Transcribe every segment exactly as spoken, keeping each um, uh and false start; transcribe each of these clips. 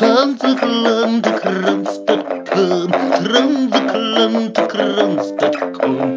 Transatlanticrunch.com, transatlanticrunch.com,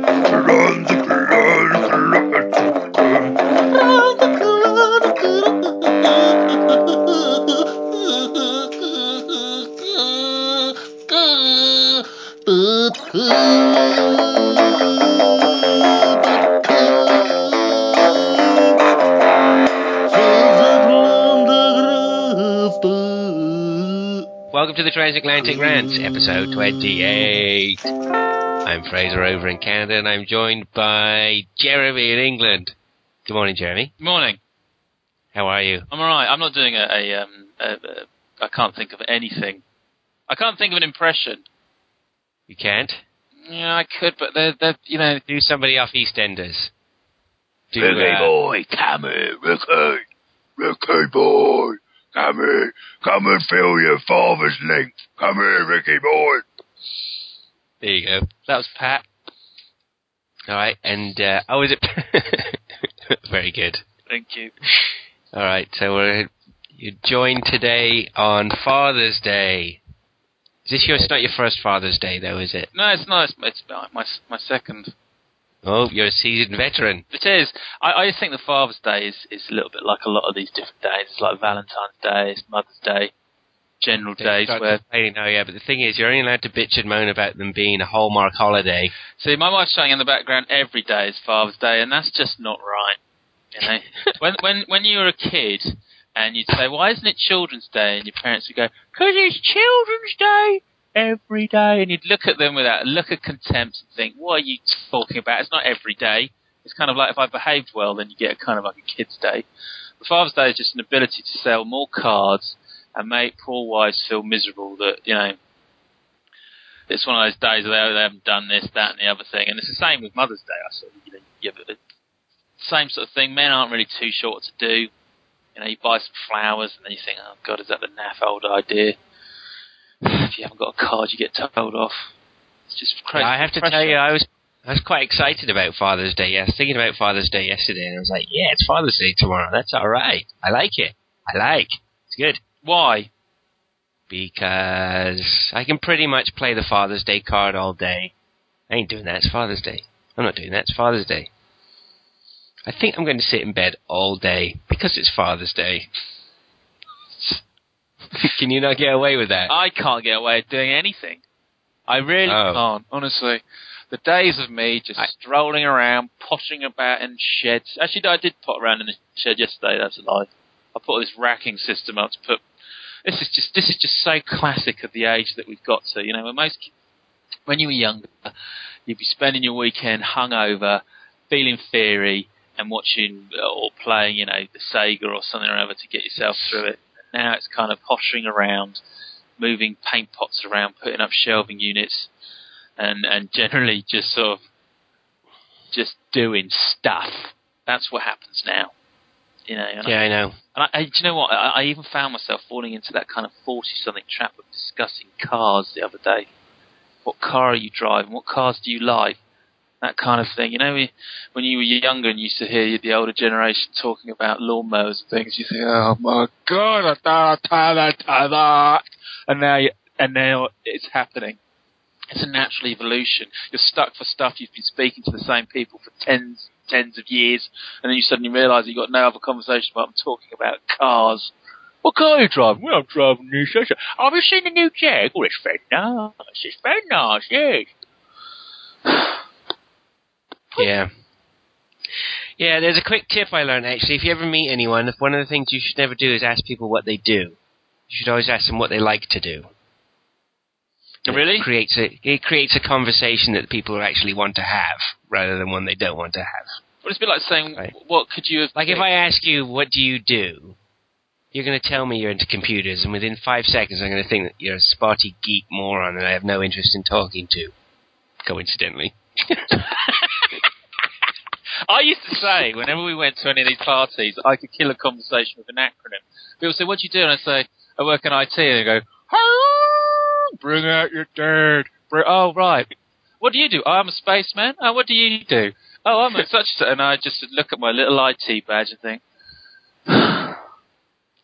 Welcome to the Transatlantic Rants, episode twenty-eight. I'm Fraser over in Canada, and I'm joined by Jeremy in England. Good morning, Jeremy. Morning. How are you? I'm alright. I'm not doing a, a, um, a, a... I can't think of anything. I can't think of an impression. You can't? Yeah, I could, but they're, they're you know... Do somebody off EastEnders. Do, Ricky uh, boy, come here, Ricky. Ricky boy. Come here. Come and feel your father's length. Come here, Ricky boy. There you go. That was Pat. All right, and, uh, oh, is it? Very good. Thank you. All right, so we're, you're joined today on Father's Day. Is this your, it's not your first Father's Day, though, is it? No, it's not. It's, it's my, my second. Oh, you're a seasoned veteran. It is. I, I think the Father's Day is, is a little bit like a lot of these different days. It's like Valentine's Day, it's Mother's Day, general They days where... Oh, yeah, but the thing is, you're only allowed to bitch and moan about them being a Hallmark holiday. See, my wife's saying in the background every day is Father's Day, and that's just not right. You know, when when when you were a kid and you'd say, "Why isn't it Children's Day?" and your parents would go, "'Cause it's Children's Day every day," and you'd look at them with that look of contempt and think, "What are you talking about? It's not every day." It's kind of like if I behaved well, then you get kind of like a kid's day. The Father's Day is just an ability to sell more cards and make poor wives feel miserable that, you know, it's one of those days where they haven't done this, that, and the other thing. And it's the same with Mother's Day. I sort of, you know, you have the same sort of thing. Men aren't really too sure what to do. You know, you buy some flowers and then you think, "Oh God, is that the naff old idea?" If you haven't got a card, you get told off. It's just crazy. Yeah, I have to tell you, I was I was quite excited about Father's Day. I was thinking about Father's Day yesterday, and I was like, "Yeah, it's Father's Day tomorrow. That's all right. I like it. I like. It's good." Why? Because I can pretty much play the Father's Day card all day. I ain't doing that. It's Father's Day. I'm not doing that. It's Father's Day. I think I'm going to sit in bed all day because it's Father's Day. Can you not get away with that? I can't get away with doing anything. I really oh. can't, honestly. The days of me just I, strolling around, pottering about in sheds. Actually, no, I did pot around in the shed yesterday. That's a lie. I put this racking system up to put. This is just this is just so classic of the age that we've got to. You know, when most when you were younger, you'd be spending your weekend hungover, feeling fiery, and watching or playing, you know, the Sega or something or other to get yourself through it. Now it's kind of pottering around, moving paint pots around, putting up shelving units, and, and generally just sort of just doing stuff. That's what happens now. You know. Yeah, I, I know. And I, I, do you know what? I, I even found myself falling into that kind of forty-something trap of discussing cars the other day. What car are you driving? What cars do you like? That kind of thing. You know, when you were younger and you used to hear the older generation talking about lawnmowers and things, you think, "Oh my God, and now you, and now it's happening. It's a natural evolution. You're stuck for stuff you've been speaking to the same people for tens, tens of years, and then you suddenly realise you've got no other conversation about them talking about cars. What car are you driving? Well, I'm driving this. Have you seen the new Jag? Oh, it's very nice. It's very nice, yes. Yeah. Yeah, there's a quick tip I learned, actually. If you ever meet anyone, one of the things you should never do is ask people what they do. You should always ask them what they like to do. Really? It creates a, it creates a conversation that people actually want to have, rather than one they don't want to have. Well, it's a bit like saying, right. What could you have... Like, if I ask you, what do you do? You're going to tell me you're into computers, and within five seconds I'm going to think that you're a spotty geek moron that I have no interest in talking to. Coincidentally. I used to say, whenever we went to any of these parties, I could kill a conversation with an acronym. People say, "What do you do?" And I say, "I work in I T." And they go, "Hello, bring out your dad." Bring, oh, right. "What do you do?" "Oh, I'm a spaceman." "Oh, what do you do?" "Oh, I'm a such." And I just look at my little I T badge and think,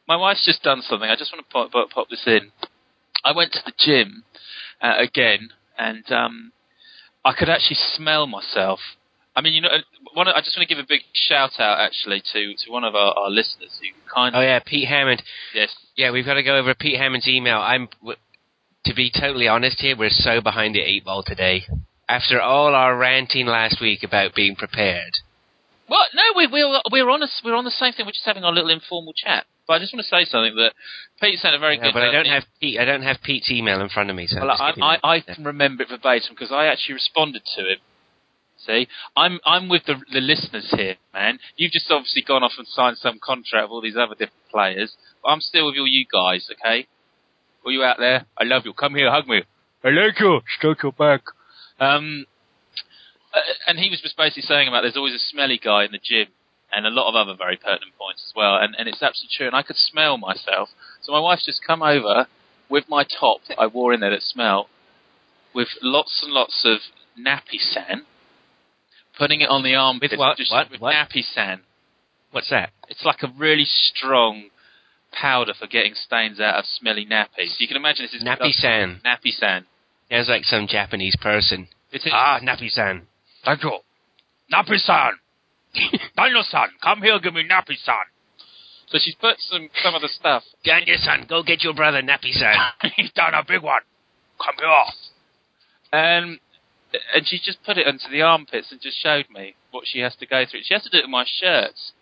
my wife's just done something. I just want to pop, pop, pop this in. I went to the gym uh, again, and um, I could actually smell myself. I mean, you know, one of, I just want to give a big shout out actually to, to one of our, our listeners who kind of. Oh yeah, Pete Hammond. Yes. Yeah, we've got to go over Pete Hammond's email. I'm, w- to be totally honest here, we're so behind the eight ball today. After all our ranting last week about being prepared. Well, no, we we're we're on a, we're on the same thing. We're just having our little informal chat. But I just want to say something that Pete sent a very yeah, good. But I don't uh, have Pete. I don't have Pete's email in front of me. So well, I I, I can remember it verbatim because I actually responded to him. See, I'm I'm with the the listeners here, man. You've just obviously gone off and signed some contract with all these other different players. But I'm still with all you guys, okay? All you out there, I love you. Come here, hug me. I like you. Stroke your back. Um. Uh, and he was just basically saying about there's always a smelly guy in the gym, and a lot of other very pertinent points as well. And, and it's absolutely true. And I could smell myself. So my wife's just come over with my top that I wore in there that smell, with lots and lots of nappy sand, putting it on the armpit. With what? Just What? with What? nappy sand. What's that? It's like a really strong powder for getting stains out of smelly nappies. You can imagine this is Nappy-san. Nappy sand. Sounds like some Japanese person. It is. Ah, Nappy-san. Thank you. Nappy-san. Dino-san, come here, give me Nappy-san. So she's put some some of the stuff. Daniel-san, go get your brother Nappy-san. He's done a big one. Come here. Um, and she just put it into the armpits and just showed me what she has to go through. She has to do it with my shirts.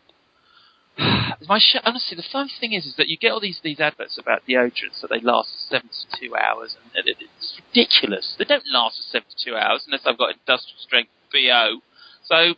My shirt, honestly, the funny thing is, is that you get all these, these adverts about deodorants that they last seventy-two hours, and it, it's ridiculous. They don't last for seventy-two hours unless I've got industrial strength B O. So,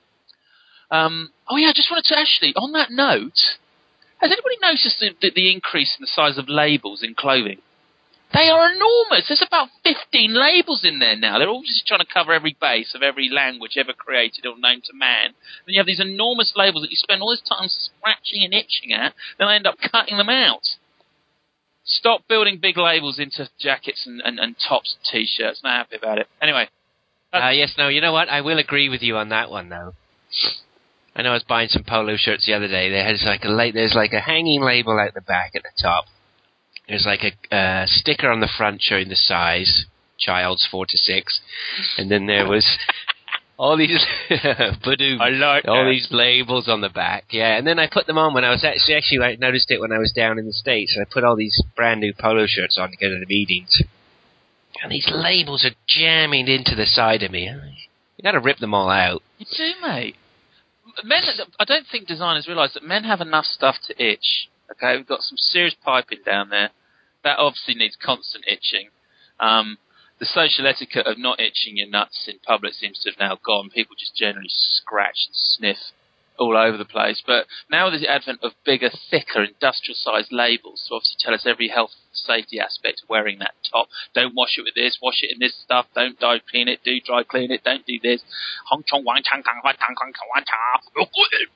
um, oh yeah, I just wanted to actually, on that note, has anybody noticed the, the, the increase in the size of labels in clothing? They are enormous. There's about fifteen labels in there now. They're all just trying to cover every base of every language ever created or known to man. And you have these enormous labels that you spend all this time scratching and itching at, then I end up cutting them out. Stop building big labels into jackets and, and, and tops and T-shirts. Not happy about it. Anyway. Uh, yes, no, you know what? I will agree with you on that one, though. I know I was buying some polo shirts the other day. There's like a la- there's like a hanging label out the back at the top. There's like a uh, sticker on the front showing the size, child's four to six, and then there was all these badoom, I like all that. these labels on the back. Yeah, and then I put them on when I was actually actually I noticed it when I was down in the States. And I put all these brand new polo shirts on to go to the meetings, and these labels are jamming into the side of me. You got to rip them all out. You do, mate. Men, I don't think designers realise that men have enough stuff to itch. Okay, we've got some serious piping down there. That obviously needs constant itching. Um, the social etiquette of not itching your nuts in public seems to have now gone. People just generally scratch and sniff all over the place. But now with the advent of bigger, thicker, industrial-sized labels to obviously tell us every health and safety aspect of wearing that top. Don't wash it with this, wash it in this stuff, don't dry clean it, do dry clean it, don't do this. Hong chong wang chang kang wang tang kang kang wang cha.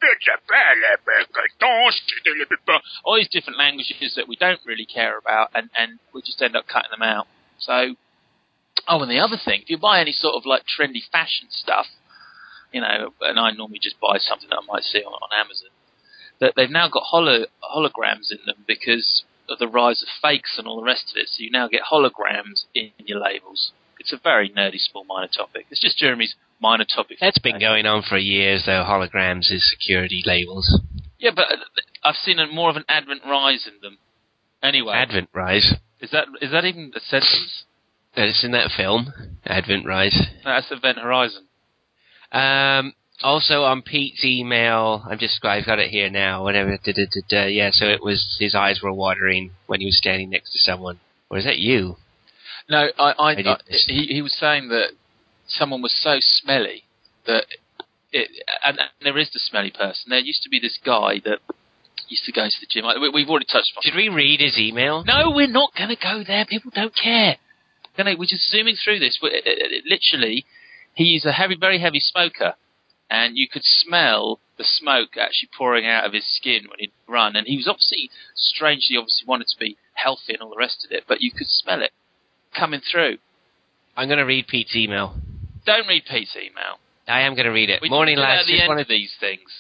All these different languages that we don't really care about, and, and we just end up cutting them out. So, oh, and the other thing, if you buy any sort of like trendy fashion stuff, you know, and I normally just buy something that I might see on, on Amazon, that they've now got holo, holograms in them because of the rise of fakes and all the rest of it. So you now get holograms in your labels. It's a very nerdy, small, minor topic. It's just Jeremy's minor topic. That's been going on for years, though, holograms as security labels. Yeah, but I've seen a, more of an advent rise in them. Anyway. Advent Rise. Is that is that even a sentence? It's in that film, Advent Rise. No, that's Event Horizon. Um, also on Pete's email, I'm just, I've got it here now, whatever, da, da, da, da, yeah, so it was, his eyes were watering when he was standing next to someone. Or is that you? No, I, I, I I he, he was saying that someone was so smelly that it, and, and there is the smelly person. There used to be this guy that used to go to the gym. We, we've already touched on. Should we read his email? No, we're not going to go there. People don't care. We're just zooming through this. We're, it, it, literally, he's a heavy, very heavy smoker, and you could smell the smoke actually pouring out of his skin when he'd run. And he was obviously, strangely, obviously wanted to be healthy and all the rest of it, but you could smell it coming through. I'm going to read Pete's email. Don't read Pete's email. I am going to read it. We Morning, do lads. at the Just end wanted, of these things.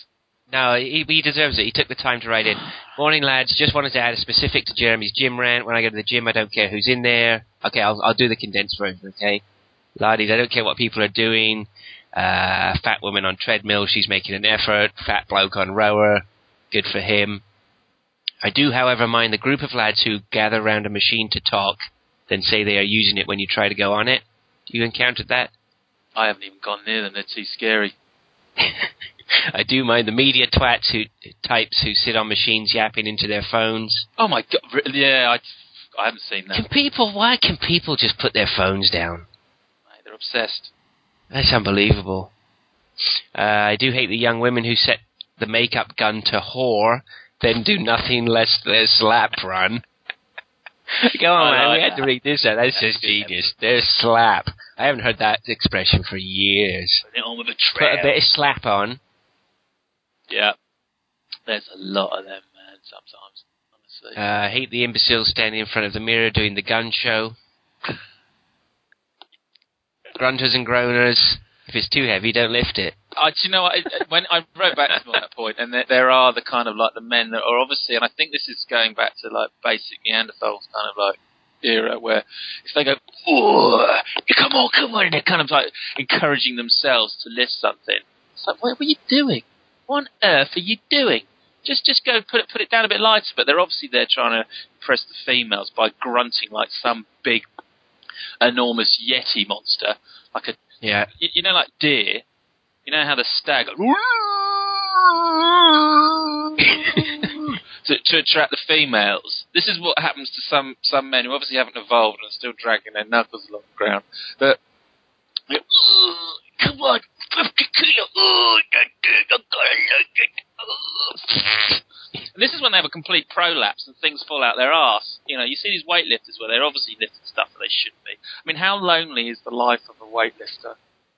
No, he, he deserves it. He took the time to write in. Morning, lads. Just wanted to add a specific to Jeremy's gym rant. When I go to the gym, I don't care who's in there. Okay, I'll, I'll do the condensed version, okay? Laddies, I don't care what people are doing. Uh, fat woman on treadmill, she's making an effort. Fat bloke on rower, good for him. I do, however, mind the group of lads who gather around a machine to talk, then say they are using it when you try to go on it. You encountered that? I haven't even gone near them. They're too scary. I do mind the media twats who types who sit on machines yapping into their phones. Oh my god! Yeah, I, I haven't seen that. Can people? Why can people just put their phones down? Mate, they're obsessed. That's unbelievable. Uh, I do hate the young women who set the makeup gun to whore, then do nothing less than slap run. Go on, man. Like we had that. to read this out. That's, That's just genius. There's slap. I haven't heard that expression for years. Put it on with a trail. Put a bit of slap on. Yeah. There's a lot of them, man, sometimes, honestly. Uh, I hate the imbeciles standing in front of the mirror doing the gun show. Grunters and groaners. If it's too heavy, don't lift it. Uh, do you know what? When I wrote back to that point, and there, there are the kind of like the men that are obviously, and I think this is going back to like basic Neanderthals kind of like era where if they go, oh, come on, come on, and they're kind of like encouraging themselves to lift something. It's like, what, what are you doing? What on earth are you doing? Just just go put it put it down a bit lighter. But they're obviously there trying to impress the females by grunting like some big, enormous Yeti monster, like a yeah, you, you know, like deer. You know how the stag goes, to, to attract the females. This is what happens to some some men who obviously haven't evolved and are still dragging their knuckles along the ground. But come on, fifty kilo. And this is when they have a complete prolapse and things fall out their arse. You know, you see these weightlifters where they're obviously lifting stuff that they shouldn't be. I mean, how lonely is the life of a weightlifter?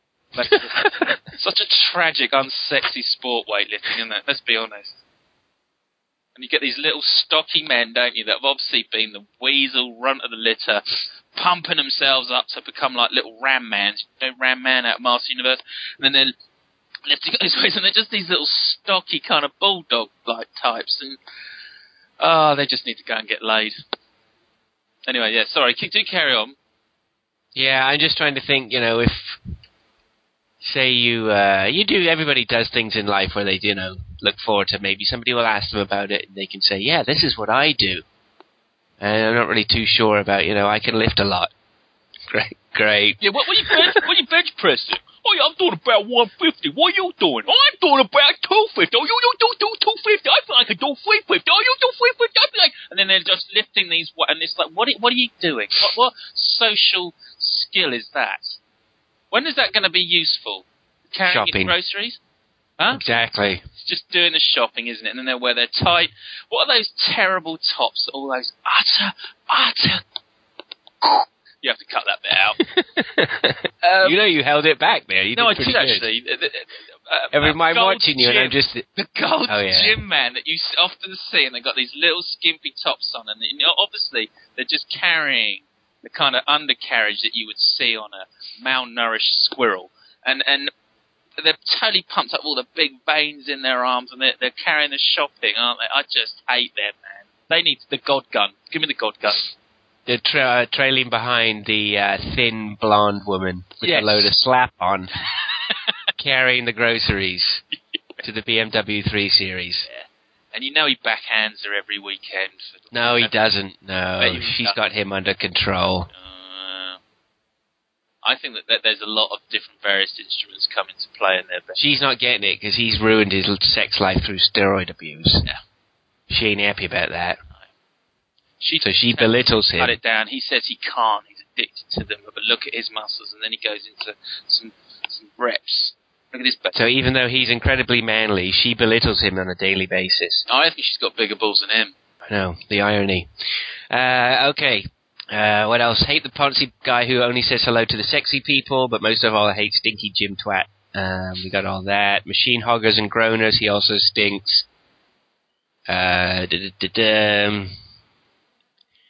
Such a tragic, unsexy sport, weightlifting, isn't it? Let's be honest. And you get these little stocky men, don't you, that have obviously been the weasel runt of the litter, pumping themselves up to become like little Ram Mans. You know, Ram Man out of Master Universe? And then they're lifting those weights, and they're just these little stocky kind of bulldog-like types. And, oh, they just need to go and get laid. Anyway, yeah, sorry, do carry on. Yeah, I'm just trying to think, you know, if... Say you, uh, you do, everybody does things in life where they, you know, look forward to maybe somebody will ask them about it and they can say, yeah, this is what I do. And I'm not really too sure about, you know, I can lift a lot. Great, great. Yeah, what, what you bench, what you bench pressing? Oh, yeah, I'm doing about one fifty. What are you doing? Oh, I'm doing about two fifty. Oh, you, you do, do two fifty. I feel like I do three fifty. Oh, you do three fifty. I feel like... And then they're just lifting these, and it's like, what, what are you doing? What, what social skill is that? When is that going to be useful? Carrying shopping. Your groceries? Huh? Exactly. It's just doing the shopping, isn't it? And then they'll wear their tight... What are those terrible tops? All those utter, utter... You have to cut that bit out. um, you know you held it back there. You no, I did did good. actually. Uh, Every time I'm watching you gym, and I'm just... The gold oh, yeah. gym man that you often see, and they've got these little skimpy tops on, and you know, obviously they're just carrying the kind of undercarriage that you would see on a malnourished squirrel. And and they're totally pumped up, all the big veins in their arms, and they're, they're carrying the shopping, aren't they? I just hate them, man. They need the God gun. Give me the God gun. They're tra- uh, trailing behind the uh, thin, blonde woman with yes. a load of slap on, carrying the groceries to the B M W three Series. Yeah. And you know he backhands her every weekend. For no, he doesn't. No, she's got him under control. Uh, I think that, that there's a lot of different various instruments come into play in there. She's not getting it because he's ruined his sex life through steroid abuse. Yeah. She ain't happy about that. No. She so she belittles him. Cut it down. He says he can't. He's addicted to them. But look at his muscles, and then he goes into some some reps. Look at his back. So even though he's incredibly manly, she belittles him on a daily basis. I think she's got bigger balls than him. I know, the irony. Uh, okay, uh, what else? Hate the poncy guy who only says hello to the sexy people, but most of all I hate stinky gym twat. Um, we got all that. Machine hoggers and groaners, he also stinks. Uh,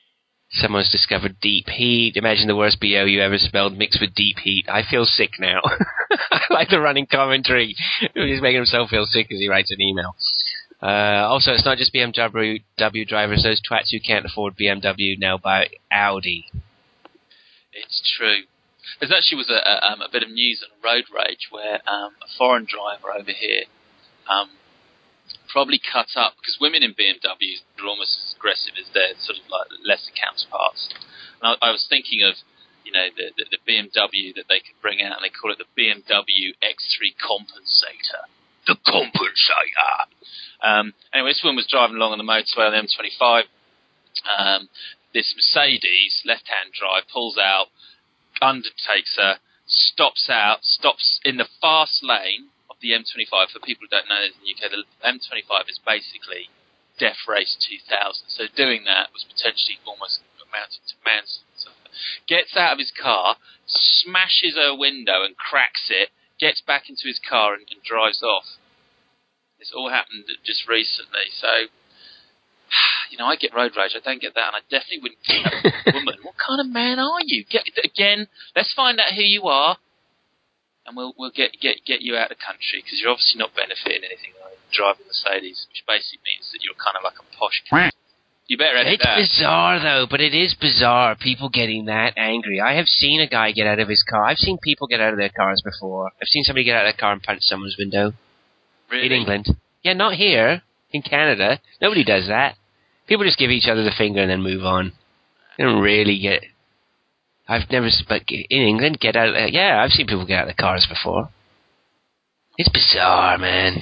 Someone's discovered deep heat. Imagine the worst B O you ever smelled mixed with deep heat. I feel sick now. I like the running commentary. He's making himself feel sick as he writes an email. Uh, also, it's not just B M W drivers. Those twats who can't afford B M W now buy Audi. It's true. There actually was a, a, um, a bit of news on road rage where um, a foreign driver over here um, probably cut up, because women in B M Ws are almost as aggressive as their sort of like lesser counterparts. And I, I was thinking of, you know, the, the, the B M W that they could bring out, and they call it the B M W X three Compensator. The Compensator. Um, anyway, this woman was driving along on the motorway on the M twenty-five. Um, this Mercedes, left-hand drive, pulls out, undertakes her, stops out, stops in the fast lane of the M twenty-five. For people who don't know this in the U K, the M twenty-five is basically Death Race two thousand. So doing that was potentially almost amounting to manslaughter. Gets out of his car, smashes her window and cracks it, gets back into his car and, and drives off. This all happened just recently, so, you know, I get road rage, I don't get that, and I definitely wouldn't get that woman. What kind of man are you? Get, again, let's find out who you are, and we'll we'll get get, get you out of the country, because you're obviously not benefiting anything like driving Mercedes, which basically means that you're kind of like a posh cat. You better edit It's that. bizarre, though, but it is bizarre, people getting that angry. I have seen a guy get out of his car. I've seen people get out of their cars before. I've seen somebody get out of their car and punch someone's window. Really? In England. Yeah, not here. In Canada. Nobody does that. People just give each other the finger and then move on. They don't really get... I've never... But in England, get out of there. Yeah, I've seen people get out of their cars before. It's bizarre, man.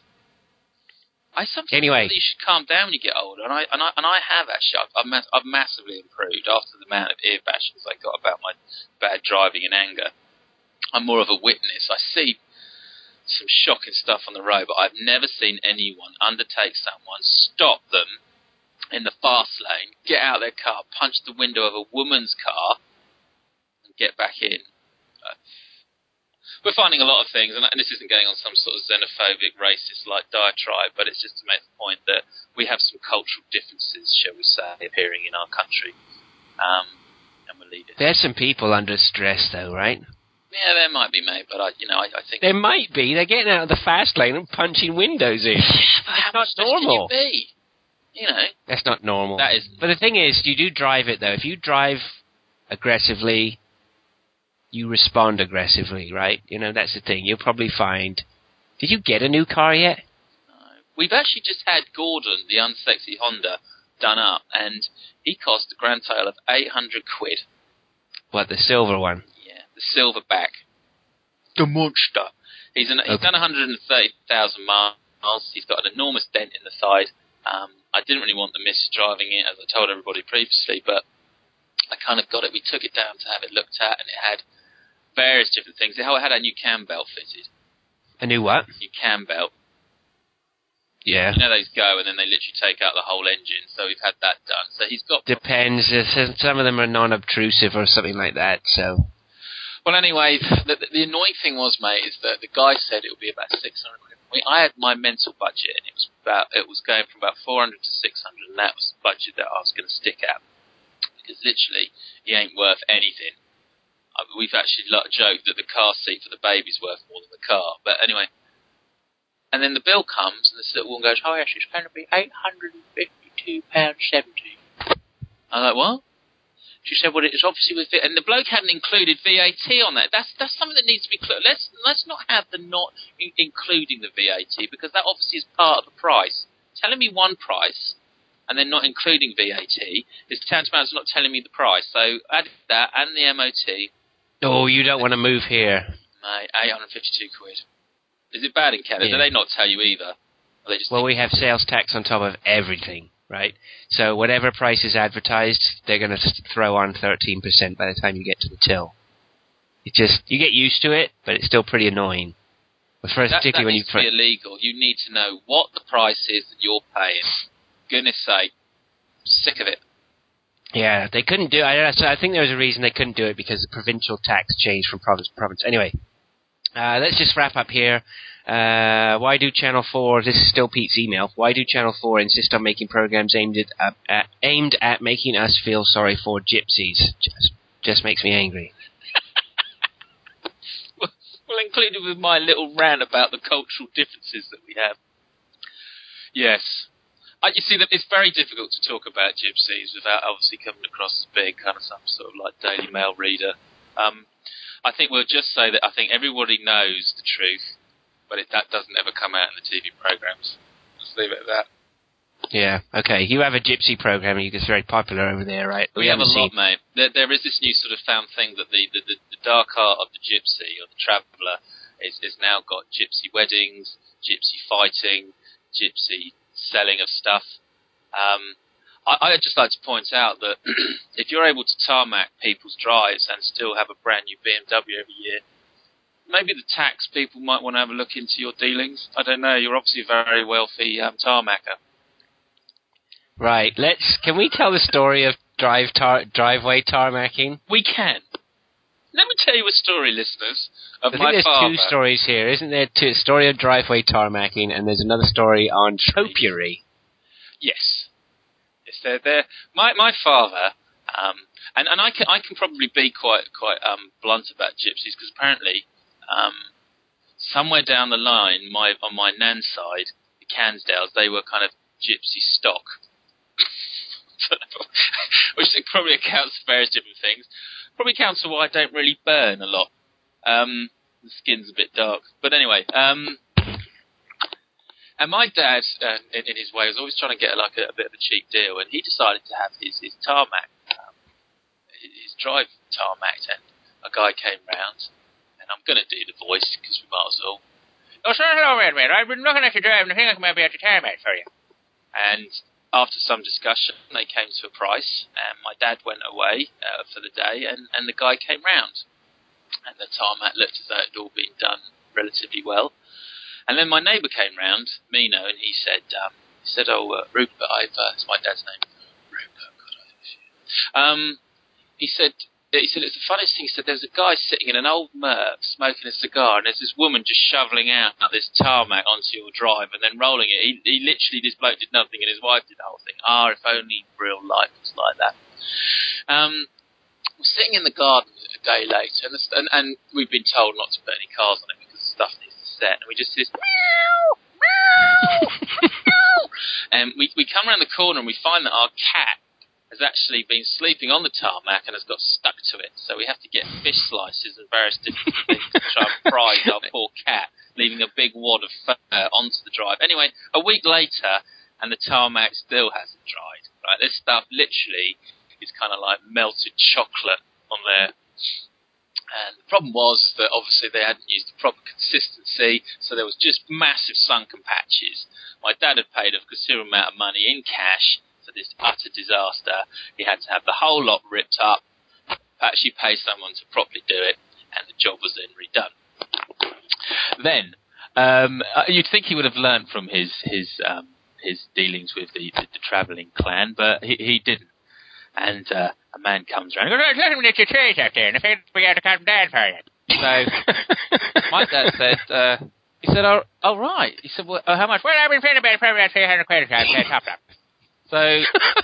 I sometimes Anyway. think that you should calm down when you get older, and I and I, and I have actually. I've, I've, mass- I've massively improved after the amount of ear bashings I got about my bad driving and anger. I'm more of a witness. I see some shocking stuff on the road, but I've never seen anyone undertake someone, stop them in the fast lane, get out of their car, punch the window of a woman's car, and get back in. Uh, we're finding a lot of things, and this isn't going on some sort of xenophobic, racist-like diatribe, but it's just to make the point that we have some cultural differences, shall we say, appearing in our country, um, and we'll leave it. There's some people under stress, though, right? Yeah, there might be, mate, but I, you know, I, I think there might be. They're getting out of the fast lane and punching windows in. That's not normal. Can you be? You know, that's not normal. That is. But the thing is, you do drive it though. If you drive aggressively, you respond aggressively, right? You know, that's the thing. You'll probably find. Did you get a new car yet? No. We've actually just had Gordon, the unsexy Honda, done up, and he cost a grand total of eight hundred quid. What, the silver one? The silverback, the monster. He's, an, he's okay. done one hundred thirty thousand miles. He's got an enormous dent in the side. Um, I didn't really want the miss driving it, as I told everybody previously, but I kind of got it. We took it down to have it looked at, and it had various different things. It had a new cam belt fitted. A new what? New cam belt. Yeah. You know those go, and then they literally take out the whole engine. So we've had that done. So he's got. Depends. Some of them are non-obtrusive or something like that. So. Well, anyway, the, the, the annoying thing was, mate, is that the guy said it would be about six hundred quid. I, mean, I had my mental budget, and it was about it was going from about four hundred to six hundred, and that was the budget that I was going to stick at. Because literally, he ain't worth anything. I, we've actually joked that the car seat for the baby's worth more than the car. But anyway, and then the bill comes, and the little woman goes, "Oh, yes, it's going to be eight hundred fifty-two pounds seventy." I'm like, what? She said, well, it's obviously with V A T, and the bloke hadn't included V A T on that. That's that's something that needs to be clear. Let's let's not have the not in- including the V A T, because that obviously is part of the price. Telling me one price and then not including V A T is tantamount to not telling me the price. So add that and the M O T. Oh, you don't want to move here, mate. Eight hundred fifty-two quid. Is it bad in Canada? Yeah. Do they not tell you either? Or they just well, we have sales tax on top of everything. Right, so whatever price is advertised, they're going to throw on thirteen percent by the time you get to the till. It just you get used to it, but it's still pretty annoying. But first, that, particularly that when needs you to be illegal. You need to know what the price is that you're paying. Goodness sake, sick of it. Yeah, they couldn't do. I, I think there was a reason they couldn't do it because the provincial tax changed from province to province. Anyway, uh, let's just wrap up here. Uh, why do Channel four, this is still Pete's email, why do Channel four insist on making programs aimed at, uh, at, aimed at making us feel sorry for gypsies? Just, just makes me angry. well, well, included with my little rant about the cultural differences that we have. Yes. I, you see, that it's very difficult to talk about gypsies without obviously coming across as being kind of some sort of like Daily Mail reader. Um, I think we'll just say that I think everybody knows the truth, but it, that doesn't ever come out in the T V programs. Let's leave it at that. Yeah, okay. You have a gypsy program, it's very popular over there, right? We, we have a seen... lot, mate. There, there is this new sort of found thing that the, the, the, the dark art of the gypsy, or the traveller, is, is now got gypsy weddings, gypsy fighting, gypsy selling of stuff. Um, I, I'd just like to point out that if you're able to tarmac people's drives and still have a brand new B M W every year, maybe the tax people might want to have a look into your dealings. I don't know. You're obviously a very wealthy um, tarmacker. Right. Let's. Can we tell the story of drive tar, driveway tarmacking? We can. Let me tell you a story, listeners, of I my think there's father. two stories here, isn't there? Two, story of driveway tarmacking, and there's another story on topiary. Yes. Yes, they're there. My my father. Um, and and I can I can probably be quite quite um blunt about gypsies because apparently. Um, somewhere down the line, my on my nan's side, the Cansdales, they were kind of gypsy stock. Which probably accounts for various different things. Probably accounts for why I don't really burn a lot. Um, the skin's a bit dark. But anyway, um, and my dad, uh, in, in his way, was always trying to get like a, a bit of a cheap deal, and he decided to have his, his tarmac, um, his drive tarmacked, and a guy came round. I'm going to do the voice because we might as well. Oh, sir, hello, Redman. I've been looking at your drive and I think I might be able to tarmac for you. And after some discussion, they came to a price, and my dad went away uh, for the day, and, and the guy came round. And the tarmac looked as though it had all been done relatively well. And then my neighbour came round, Mino, and he said, um, he said, oh, uh, Rupert, I've, uh, it's my dad's name. Rupert, God, I love you. Um, he said, He said, it's the funniest thing. He said, there's a guy sitting in an old Merc smoking a cigar, and there's this woman just shoveling out this tarmac onto your drive and then rolling it. He, he literally, this bloke did nothing, and his wife did the whole thing. Ah, if only real life was like that. Um, we're sitting in the garden a day later, and, and, and we've been told not to put any cars on it because the stuff needs to set, and we just hear this, meow, meow, meow. And we, we come around the corner, and we find that our cat has actually been sleeping on the tarmac and has got stuck to it. So we have to get fish slices and various different things to try and fry our poor cat, leaving a big wad of fur onto the drive. Anyway, a week later, and the tarmac still hasn't dried. Right, this stuff literally is kind of like melted chocolate on there. And the problem was that obviously they hadn't used the proper consistency, so there was just massive sunken patches. My dad had paid a considerable amount of money in cash for this utter disaster. He had to have the whole lot ripped up, actually pay someone to properly do it, and the job was then redone. Then, um, you'd think he would have learnt from his his um, his dealings with the, the, the travelling clan, but he, he didn't. And uh, a man comes around and goes, "Let him lift your trees up there, and if he we have to come down for you." So my dad said, uh, he said, "Oh, oh right." He said, "Well, uh, how much?" "Well, I've been thinking about it, probably about three hundred quid. Top up." So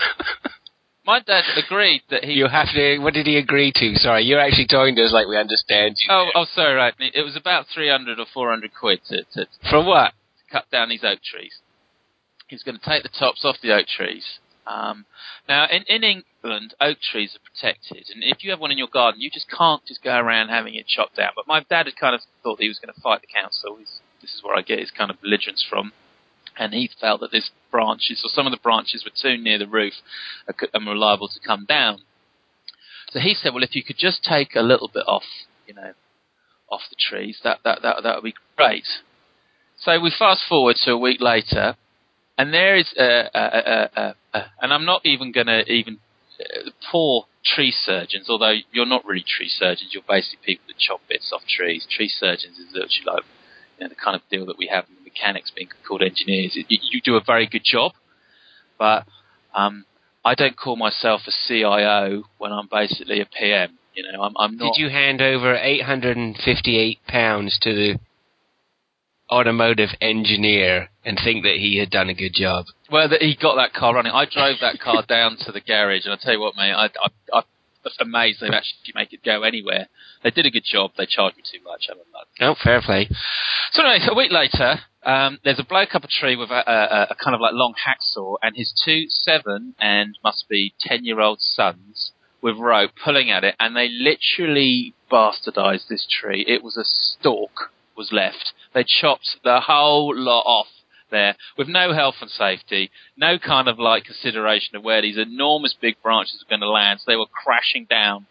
my dad agreed that he... You have to... What did he agree to? Sorry, you're actually talking to us like we understand you. Oh, oh, sorry, right. It was about three hundred or four hundred quid to... to For what? To cut down these oak trees. He was going to take the tops off the oak trees. Um, now, in, in England, oak trees are protected. And if you have one in your garden, you just can't just go around having it chopped down. But my dad had kind of thought that he was going to fight the council. He's, this is where I get his kind of belligerence from. And he felt that this branches, or some of the branches, were too near the roof and were liable to come down. So he said, well, if you could just take a little bit off, you know, off the trees, that that that that would be great. So we fast forward to a week later, and there is, a, a, a, a, a, and I'm not even going to even, uh, poor tree surgeons, although you're not really tree surgeons, you're basically people that chop bits off trees. Tree surgeons is literally like, you know, the kind of deal that we have in mechanics being called engineers. You, you do a very good job, but um, I don't call myself a C I O when I'm basically a P M. You know, I'm, I'm not. Did you hand over eight hundred fifty-eight pounds to the automotive engineer and think that he had done a good job. Well, that he got that car running. I drove that car down to the garage, and I tell you what, mate, I, I, I was amazed they actually make it go anywhere. They did a good job. They charged me too much. I'm a mug. Oh, fair play. So anyway, a week later, um, there's a bloke up a tree with a, a, a kind of like long hacksaw, and his two seven and must be ten year old sons with rope pulling at it, and they literally bastardized this tree. It was a stalk was left. They chopped the whole lot off there with no health and safety, no kind of like consideration of where these enormous big branches were going to land. So they were crashing down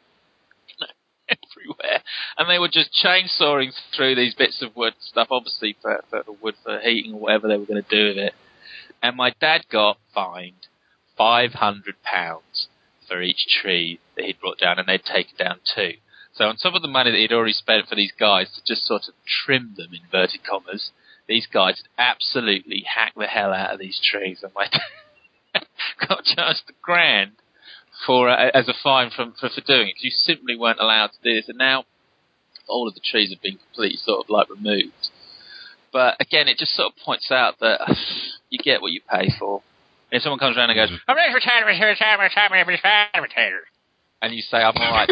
everywhere, and they were just chainsawing through these bits of wood stuff, obviously for, for the wood for heating or whatever they were going to do with it. And my dad got fined five hundred pounds for each tree that he'd brought down, and they'd taken down two. So on top of the money that he'd already spent for these guys to just sort of trim them, inverted commas, these guys had absolutely hacked the hell out of these trees, and my dad got charged a grand for uh, as a fine for, for, for doing it, because you simply weren't allowed to do this. And now all of the trees have been completely sort of like removed. But again, it just sort of points out that uh, you get what you pay for. And if someone comes around and goes, I'm ready for retirement, retirement, retirement, retirement, and you say, I'm all right,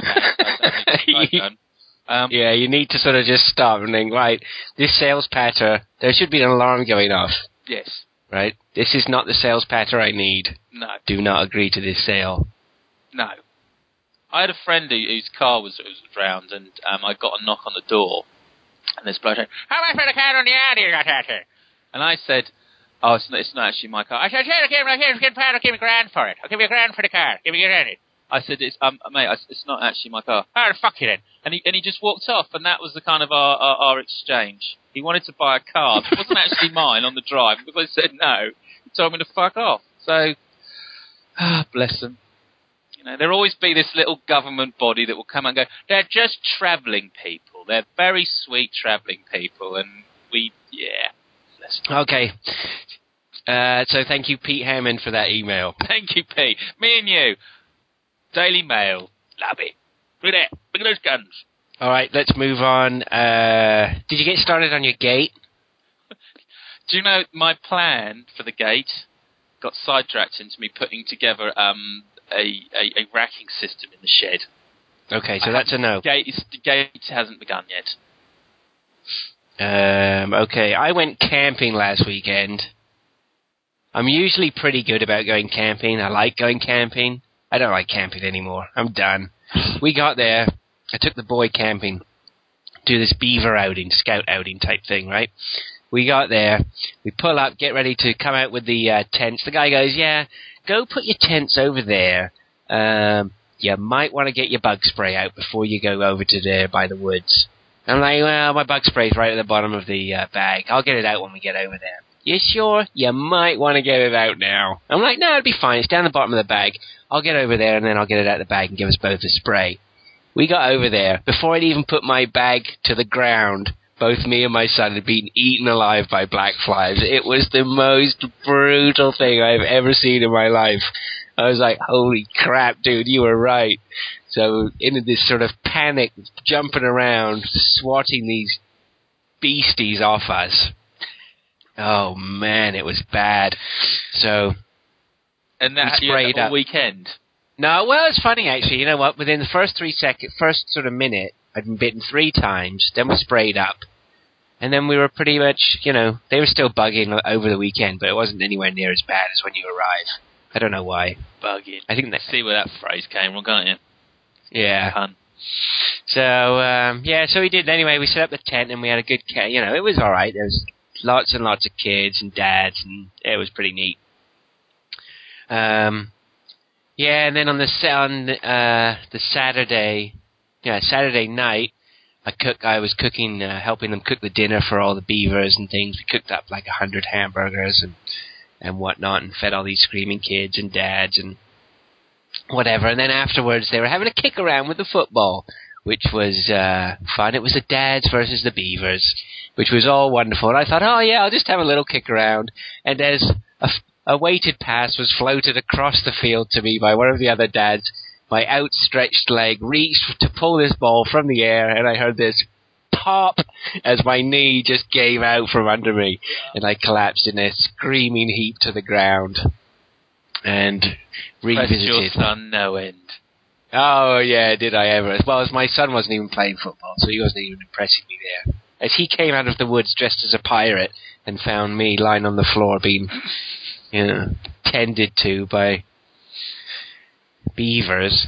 man. Um, yeah, you need to sort of just stop and think, right, this sales patter, there should be an alarm going off. Yes. Right? This is not the sales patter I need. No. Do not agree to this sale. No. I had a friend who, whose car was, was drowned, and um, I got a knock on the door, and this bloke said, how much for the car on the ad you got out here? And I said, oh, it's not, it's not actually my car. I said, yeah, give me, give me, I'll give me a grand for it. I'll give you a grand for the car. Give me a grand. I said, it's, um, mate, it's not actually my car. Oh, fuck you then. And he, and he just walked off, and that was the kind of our, our, our exchange. He wanted to buy a car that wasn't actually mine on the drive. Because I said no, he told me to fuck off. So, ah, bless them. You know, there'll always be this little government body that will come and go, they're just travelling people. They're very sweet travelling people, and we, yeah. Bless them. Okay. Uh, so thank you, Pete Hammond, for that email. Thank you, Pete. Me and you. Daily Mail. Love it. Look at that. Look at those guns. All right, let's move on. Uh, did you get started on your gate? Do you know, my plan for the gate got sidetracked into me putting together um, a, a, a racking system in the shed. Okay, so I that's a no. Gate, is, the gate hasn't begun yet. Um, okay, I went camping last weekend. I'm usually pretty good about going camping. I like going camping. I don't like camping anymore. I'm done. We got there. I took the boy camping. Do this beaver outing, scout outing type thing, right? We got there. We pull up, get ready to come out with the uh, tents. The guy goes, yeah, go put your tents over there. Um, you might want to get your bug spray out before you go over to there by the woods. I'm like, well, my bug spray's right at the bottom of the uh, bag. I'll get it out when we get over there. You sure? You might want to get it out now. I'm like, no, it'll be fine. It's down the bottom of the bag. I'll get over there, and then I'll get it out of the bag and give us both a spray. We got over there. Before I'd even put my bag to the ground, both me and my son had been eaten alive by black flies. It was the most brutal thing I've ever seen in my life. I was like, holy crap, dude, you were right. So, in this sort of panic, jumping around, swatting these beasties off us. Oh, man, it was bad. So, and that we sprayed all up. Weekend? No, well, it's funny, actually. You know what? Within the first three seconds, first sort of minute, I'd been bitten three times. Then we sprayed up. And then we were pretty much, you know, they were still bugging over the weekend, but it wasn't anywhere near as bad as when you arrive. I don't know why. Bugging. I think that. See where that phrase came from, can't you? Yeah. Fun. So, um, yeah, so we did. Anyway, we set up the tent and we had a good, ca- you know, it was alright. There was lots and lots of kids and dads, and it was pretty neat. Um, yeah, and then on the on uh, the Saturday, yeah, Saturday night, I cook. I was cooking, uh, helping them cook the dinner for all the beavers and things. We cooked up like a hundred hamburgers and and whatnot, and fed all these screaming kids and dads and whatever. And then afterwards, they were having a kick around with the football, which was uh, fun. It was the dads versus the beavers, which was all wonderful. And I thought, oh yeah, I'll just have a little kick around. And as a, a weighted pass was floated across the field to me by one of the other dads, my outstretched leg reached to pull this ball from the air, and I heard this pop as my knee just gave out from under me, and I collapsed in a screaming heap to the ground. And revisited. Your son no end. Oh yeah, did I ever? As well as my son wasn't even playing football, so he wasn't even impressing me there. As he came out of the woods dressed as a pirate and found me lying on the floor being, you know, tended to by beavers.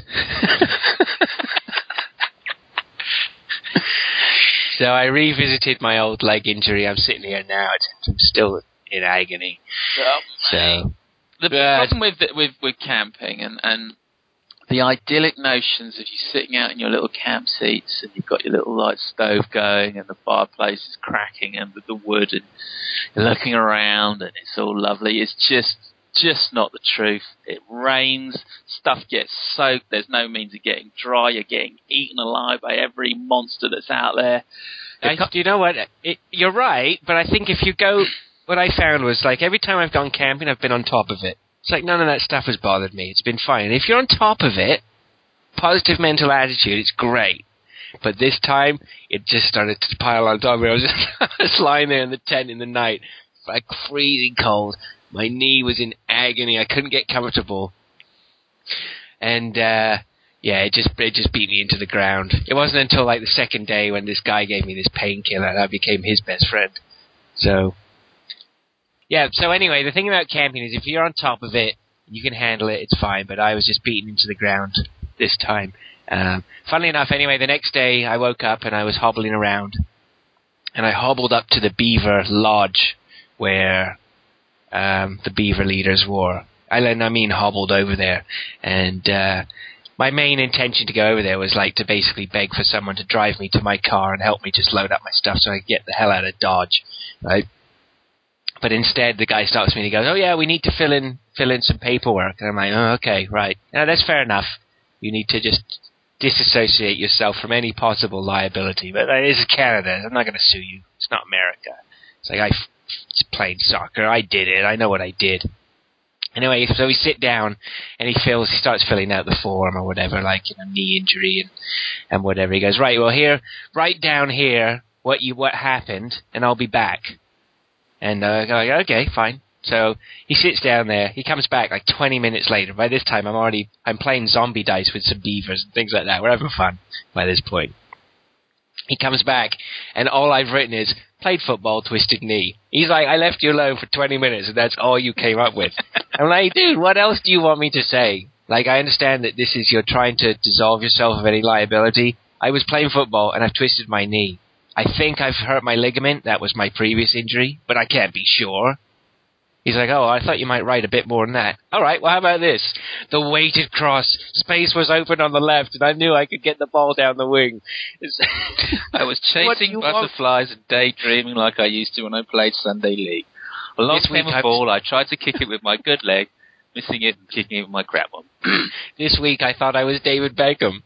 So I revisited my old leg injury. I'm sitting here now. I'm still in agony. Oh, so the uh, problem with with with camping and and the idyllic notions of you sitting out in your little camp seats and you've got your little like stove going and the fireplace is cracking and with the wood and you're looking around and it's all lovely. It's just just not the truth. It rains, stuff gets soaked, there's no means of getting dry, you're getting eaten alive by every monster that's out there. I, do you know what? It, you're right, but I think if you go, what I found was like every time I've gone camping, I've been on top of it. It's like none of that stuff has bothered me. It's been fine. If you're on top of it, positive mental attitude, it's great. But this time, it just started to pile on top of me. I was just, I was lying there in the tent in the night, like freezing cold. My knee was in agony. I couldn't get comfortable. And, uh, yeah, it just it just beat me into the ground. It wasn't until like the second day when this guy gave me this painkiller and I became his best friend. So... Yeah, so anyway, the thing about camping is if you're on top of it, you can handle it, it's fine, but I was just beaten into the ground this time. Um, funnily enough, anyway, the next day I woke up and I was hobbling around, and I hobbled up to the beaver lodge where um, the beaver leaders were. I, I mean hobbled over there, and uh, my main intention to go over there was like to basically beg for someone to drive me to my car and help me just load up my stuff so I could get the hell out of Dodge, right? But instead, the guy stops me and he goes, "Oh yeah, we need to fill in fill in some paperwork." And I'm like, "Oh, okay, right. Now that's fair enough. You need to just disassociate yourself from any possible liability. But this is Canada. I'm not going to sue you. It's not America." It's like I f- played soccer. I did it. I know what I did. Anyway, so we sit down and he fills. He starts filling out the form or whatever, like you know, knee injury and and whatever. He goes, "Right, well here, write down here what you what happened, and I'll be back." And uh, I go, okay, fine. So he sits down there. He comes back like twenty minutes later. By this time, I'm already I'm playing zombie dice with some beavers and things like that. We're having fun by this point. He comes back, and all I've written is, played football, twisted knee. He's like, I left you alone for twenty minutes, and that's all you came up with. I'm like, dude, what else do you want me to say? Like, I understand that this is, you're trying to dissolve yourself of any liability. I was playing football, and I've twisted my knee. I think I've hurt my ligament. That was my previous injury, but I can't be sure. He's like, oh, I thought you might write a bit more than that. All right, well, how about this? The weighted cross. Space was open on the left, and I knew I could get the ball down the wing. I was chasing butterflies want? and daydreaming like I used to when I played Sunday League. Along this came a ball. I tried to kick it with my good leg, missing it and kicking it with my crap one. This week I thought I was David Beckham.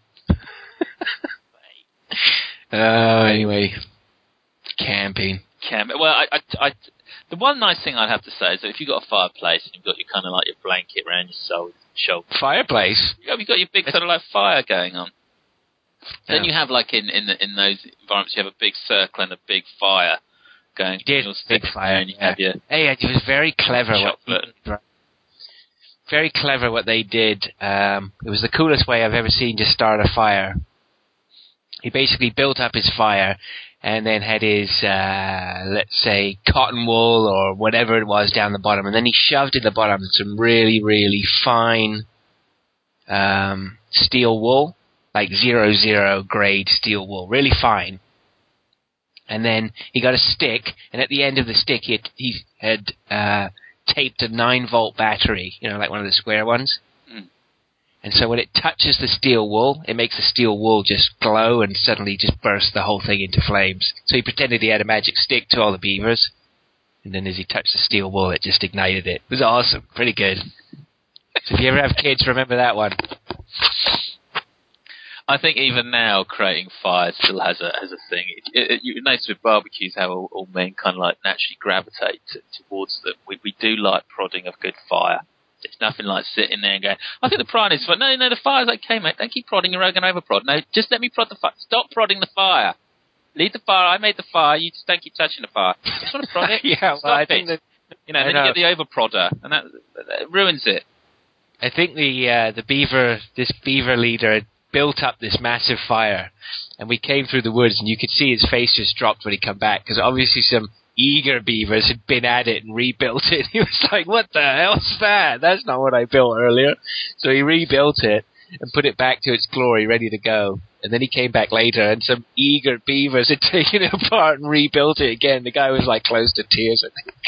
Uh, anyway, camping. Camp. Well, I, I, I, the one nice thing I'd have to say is that if you've got a fireplace and you've got your kind of like your blanket around your shoulder, fireplace. You've got your big sort of like fire going on. Yeah. Then you have like in in the, in those environments, you have a big circle and a big fire going. Did big fire, and you yeah. have your. Hey, it was very clever. Chocolate. What, very clever what they did. Um, it was the coolest way I've ever seen to start a fire. He basically built up his fire and then had his, uh, let's say, cotton wool or whatever it was down the bottom. And then he shoved in the bottom some really, really fine um, steel wool, like zero, zero grade steel wool, really fine. And then he got a stick, and at the end of the stick he had, he had uh, taped a nine volt battery, you know, like one of the square ones. And so when it touches the steel wool, it makes the steel wool just glow and suddenly just burst the whole thing into flames. So he pretended he had a magic stick to all the beavers. And then as he touched the steel wool, it just ignited it. It was awesome. Pretty good. So if you ever have kids, remember that one. I think even now, creating fire still has a has a thing. It, it, you notice with barbecues how all, all men kind of like naturally gravitate to, towards them. We, we do like prodding of good fire. It's nothing like sitting there and going, I think the pride is fun. No, no, the fire's okay, mate. Don't keep prodding. You're going to over prod. No, just let me prod the fire. Stop prodding the fire. Leave the fire. I made the fire. You just don't keep touching the fire. I just want to prod it. yeah, well, Stop I it. think that, you know, I then know. you get the over prodder, and that, that ruins it. I think the uh, the beaver, this beaver leader, had built up this massive fire, and we came through the woods, and you could see his face just dropped when he come back, because obviously some eager beavers had been at it and rebuilt it. He was like, "What the hell's that? That's not what I built earlier." So he rebuilt it and put it back to its glory, ready to go. And then he came back later, and some eager beavers had taken it apart and rebuilt it again. The guy was like close to tears, I think.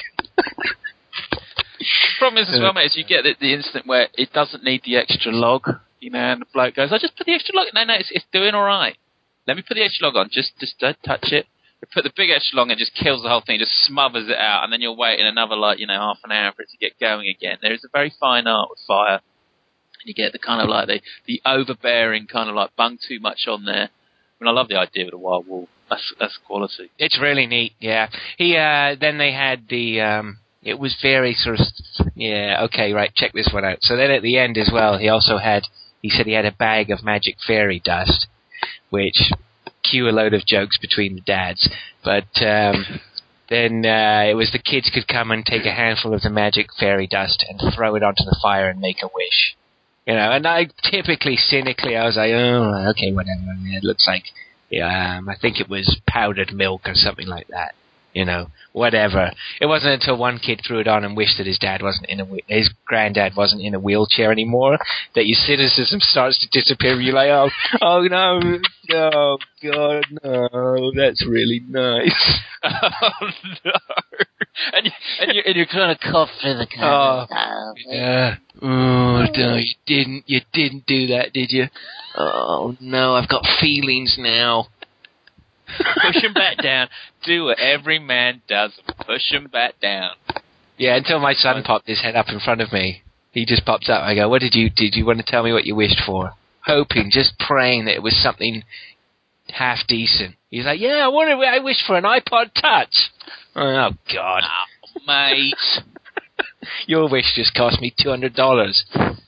The problem is as well, mate, is you get the, the instant where it doesn't need the extra log, you know, and the bloke goes, "I just put the extra log." No, no, it's, it's doing all right. Let me put the extra log on. Just, just don't touch it. You put the big extra log on, it just kills the whole thing, just smothers it out, and then you're waiting another, like, you know, half an hour for it to get going again. There is a very fine art with fire. And you get the kind of like the, the overbearing kind of like bung too much on there. I mean, I love the idea of the wild wool. That's that's quality. It's really neat, yeah. He uh, then they had the. Um, it was very sort of. Yeah, okay, right. Check this one out. So then at the end as well, he also had. He said he had a bag of magic fairy dust, which cue a load of jokes between the dads. But um, then uh, it was the kids could come and take a handful of the magic fairy dust and throw it onto the fire and make a wish. You know, and I typically, cynically, I was like, oh, okay, whatever. I mean, it looks like, yeah, um, I think it was powdered milk or something like that. You know, whatever. It wasn't until one kid threw it on and wished that his dad wasn't in a, his granddad wasn't in a wheelchair anymore, that your cynicism starts to disappear. You're like, oh, oh no, oh God, no, that's really nice. Oh no! And you, and you and you're kind of cough through the Oh, cover. yeah. Oh no, you didn't, you didn't do that, did you? Oh no, I've got feelings now. Push him back down. Do what every man does. Push him back down. Yeah, until my son popped his head up in front of me. He just pops up. I go, what did you, did you want to tell me what you wished for? Hoping, just praying that it was something half decent. He's like, yeah, I wanted, I wished for an iPod Touch. Oh, God. Oh, mate. Your wish just cost me two hundred dollars.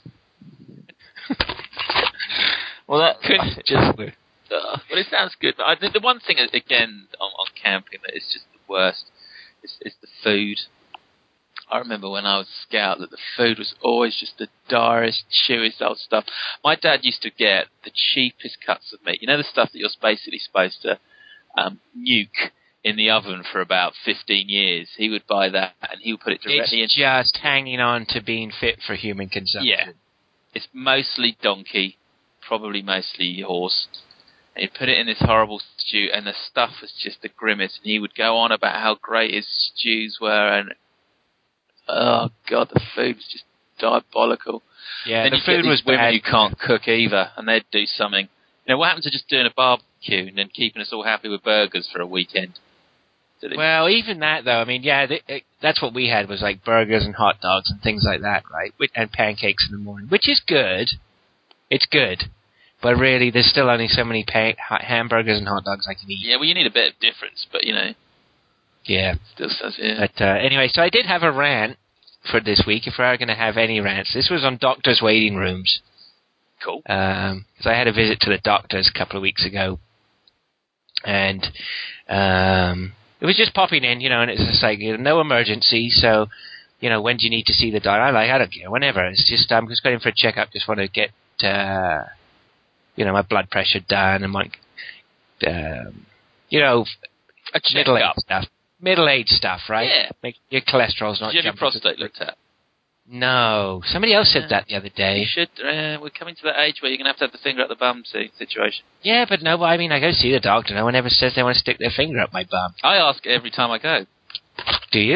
Well, that Couldn't just... Uh, well, it sounds good, but I think the one thing, again, on, on camping that is just the worst is, is the food. I remember when I was a scout that the food was always just the direst, chewiest old stuff. My dad used to get the cheapest cuts of meat. You know, the stuff that you're basically supposed to um, nuke in the oven for about fifteen years. He would buy that and he would put it directly it's in. It's just hanging on to being fit for human consumption. Yeah. It's mostly donkey, probably mostly horse. And he'd put it in this horrible stew, and the stuff was just a grimace. And he would go on about how great his stews were, and oh God, the food was just diabolical. Yeah, then the you food get was these women bad. who can't cook either, and they'd do something. You know, what happened to just doing a barbecue and then keeping us all happy with burgers for a weekend? Did it? Well, even that though, I mean, yeah, th- it, that's what we had was like burgers and hot dogs and things like that, right? With, and pancakes in the morning, which is good. It's good. But really, there's still only so many pa- hamburgers and hot dogs I can eat. Yeah, well, you need a bit of difference, but, you know. Yeah. Still says, yeah. But uh, anyway, so I did have a rant for this week, if we are going to have any rants. This was on doctors' waiting rooms. Cool. Um, so I had a visit to the doctors a couple of weeks ago. And um, it was just popping in, you know, and it's just like, you know, no emergency, so, you know, when do you need to see the doctor? I'm like, I don't care, whenever. It's just, I'm just going for a checkup, just want to get... Uh, you know, my blood pressure done and my, um, you know, a middle-aged checkup. stuff. Middle-aged stuff, right? Yeah. Make your cholesterol's not Did you have your jumping prostate to- looked at? No. Somebody else Yeah. said that the other day. You should. Uh, we're coming to that age where you're going to have to have the finger up the bum see, situation. Yeah, but no, I mean, I go see the doctor. No one ever says they want to stick their finger up my bum. I ask every time I go. Do you?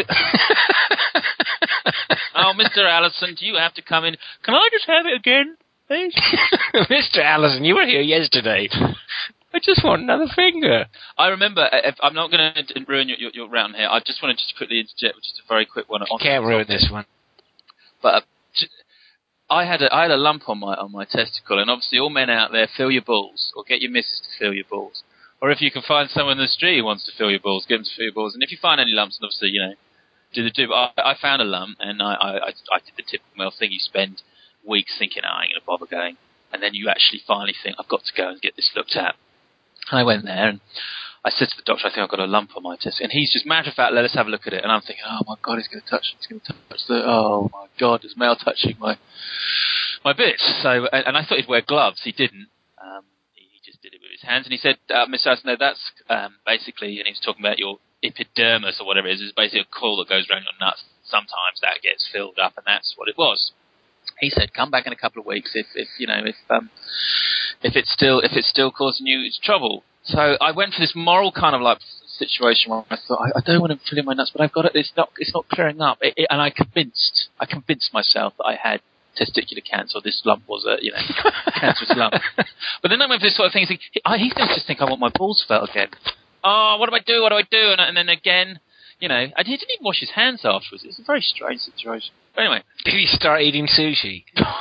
Oh, Mister Allison, do you have to come in? Can I just have it again, please? Mister Allison, you were here yesterday. I just want another finger. I remember, if, I'm not going to ruin your, your, your round here. I just want to just quickly interject with just a very quick one. On Can't ruin this one. But uh, j- I had a I had a lump on my on my testicle, and obviously all men out there, fill your balls, or get your missus to fill your balls. Or if you can find someone in the street who wants to fill your balls, get them to fill your balls. And if you find any lumps, then obviously, you know, do the do. But I, I found a lump, and I, I, I, I did the typical male thing. You spend weeks thinking, oh, I ain't going to bother going. And then you actually finally think, I've got to go and get this looked at. And I went there, and I said to the doctor, I think I've got a lump on my test. And he's just, matter of fact, let us have a look at it. And I'm thinking, oh, my God, he's going to touch He's going to touch the, oh, my God, there's male touching my my bits. So, and, and I thought he'd wear gloves. He didn't. Um, he, he just did it with his hands. And he said, uh, Mister Asno, that's um, basically, and he was talking about your epidermis or whatever it is. It's basically a coil that goes around your nuts. Sometimes that gets filled up, and that's what it was. He said, come back in a couple of weeks if, if you know, if um, if it's still if it's still causing you trouble. So I went for this moral kind of like situation where I thought, I, I don't want to fill in my nuts, but I've got it. It's not it's not clearing up. It, it, and I convinced I convinced myself that I had testicular cancer. Or this lump was a you know cancerous lump. But then I went for this sort of thing. He's like, he's going to just think I want my balls felt again. Oh, what do I do? What do I do? And, and then again. You know, and he didn't even wash his hands afterwards. It's a very strange situation. But anyway. Did he start eating sushi?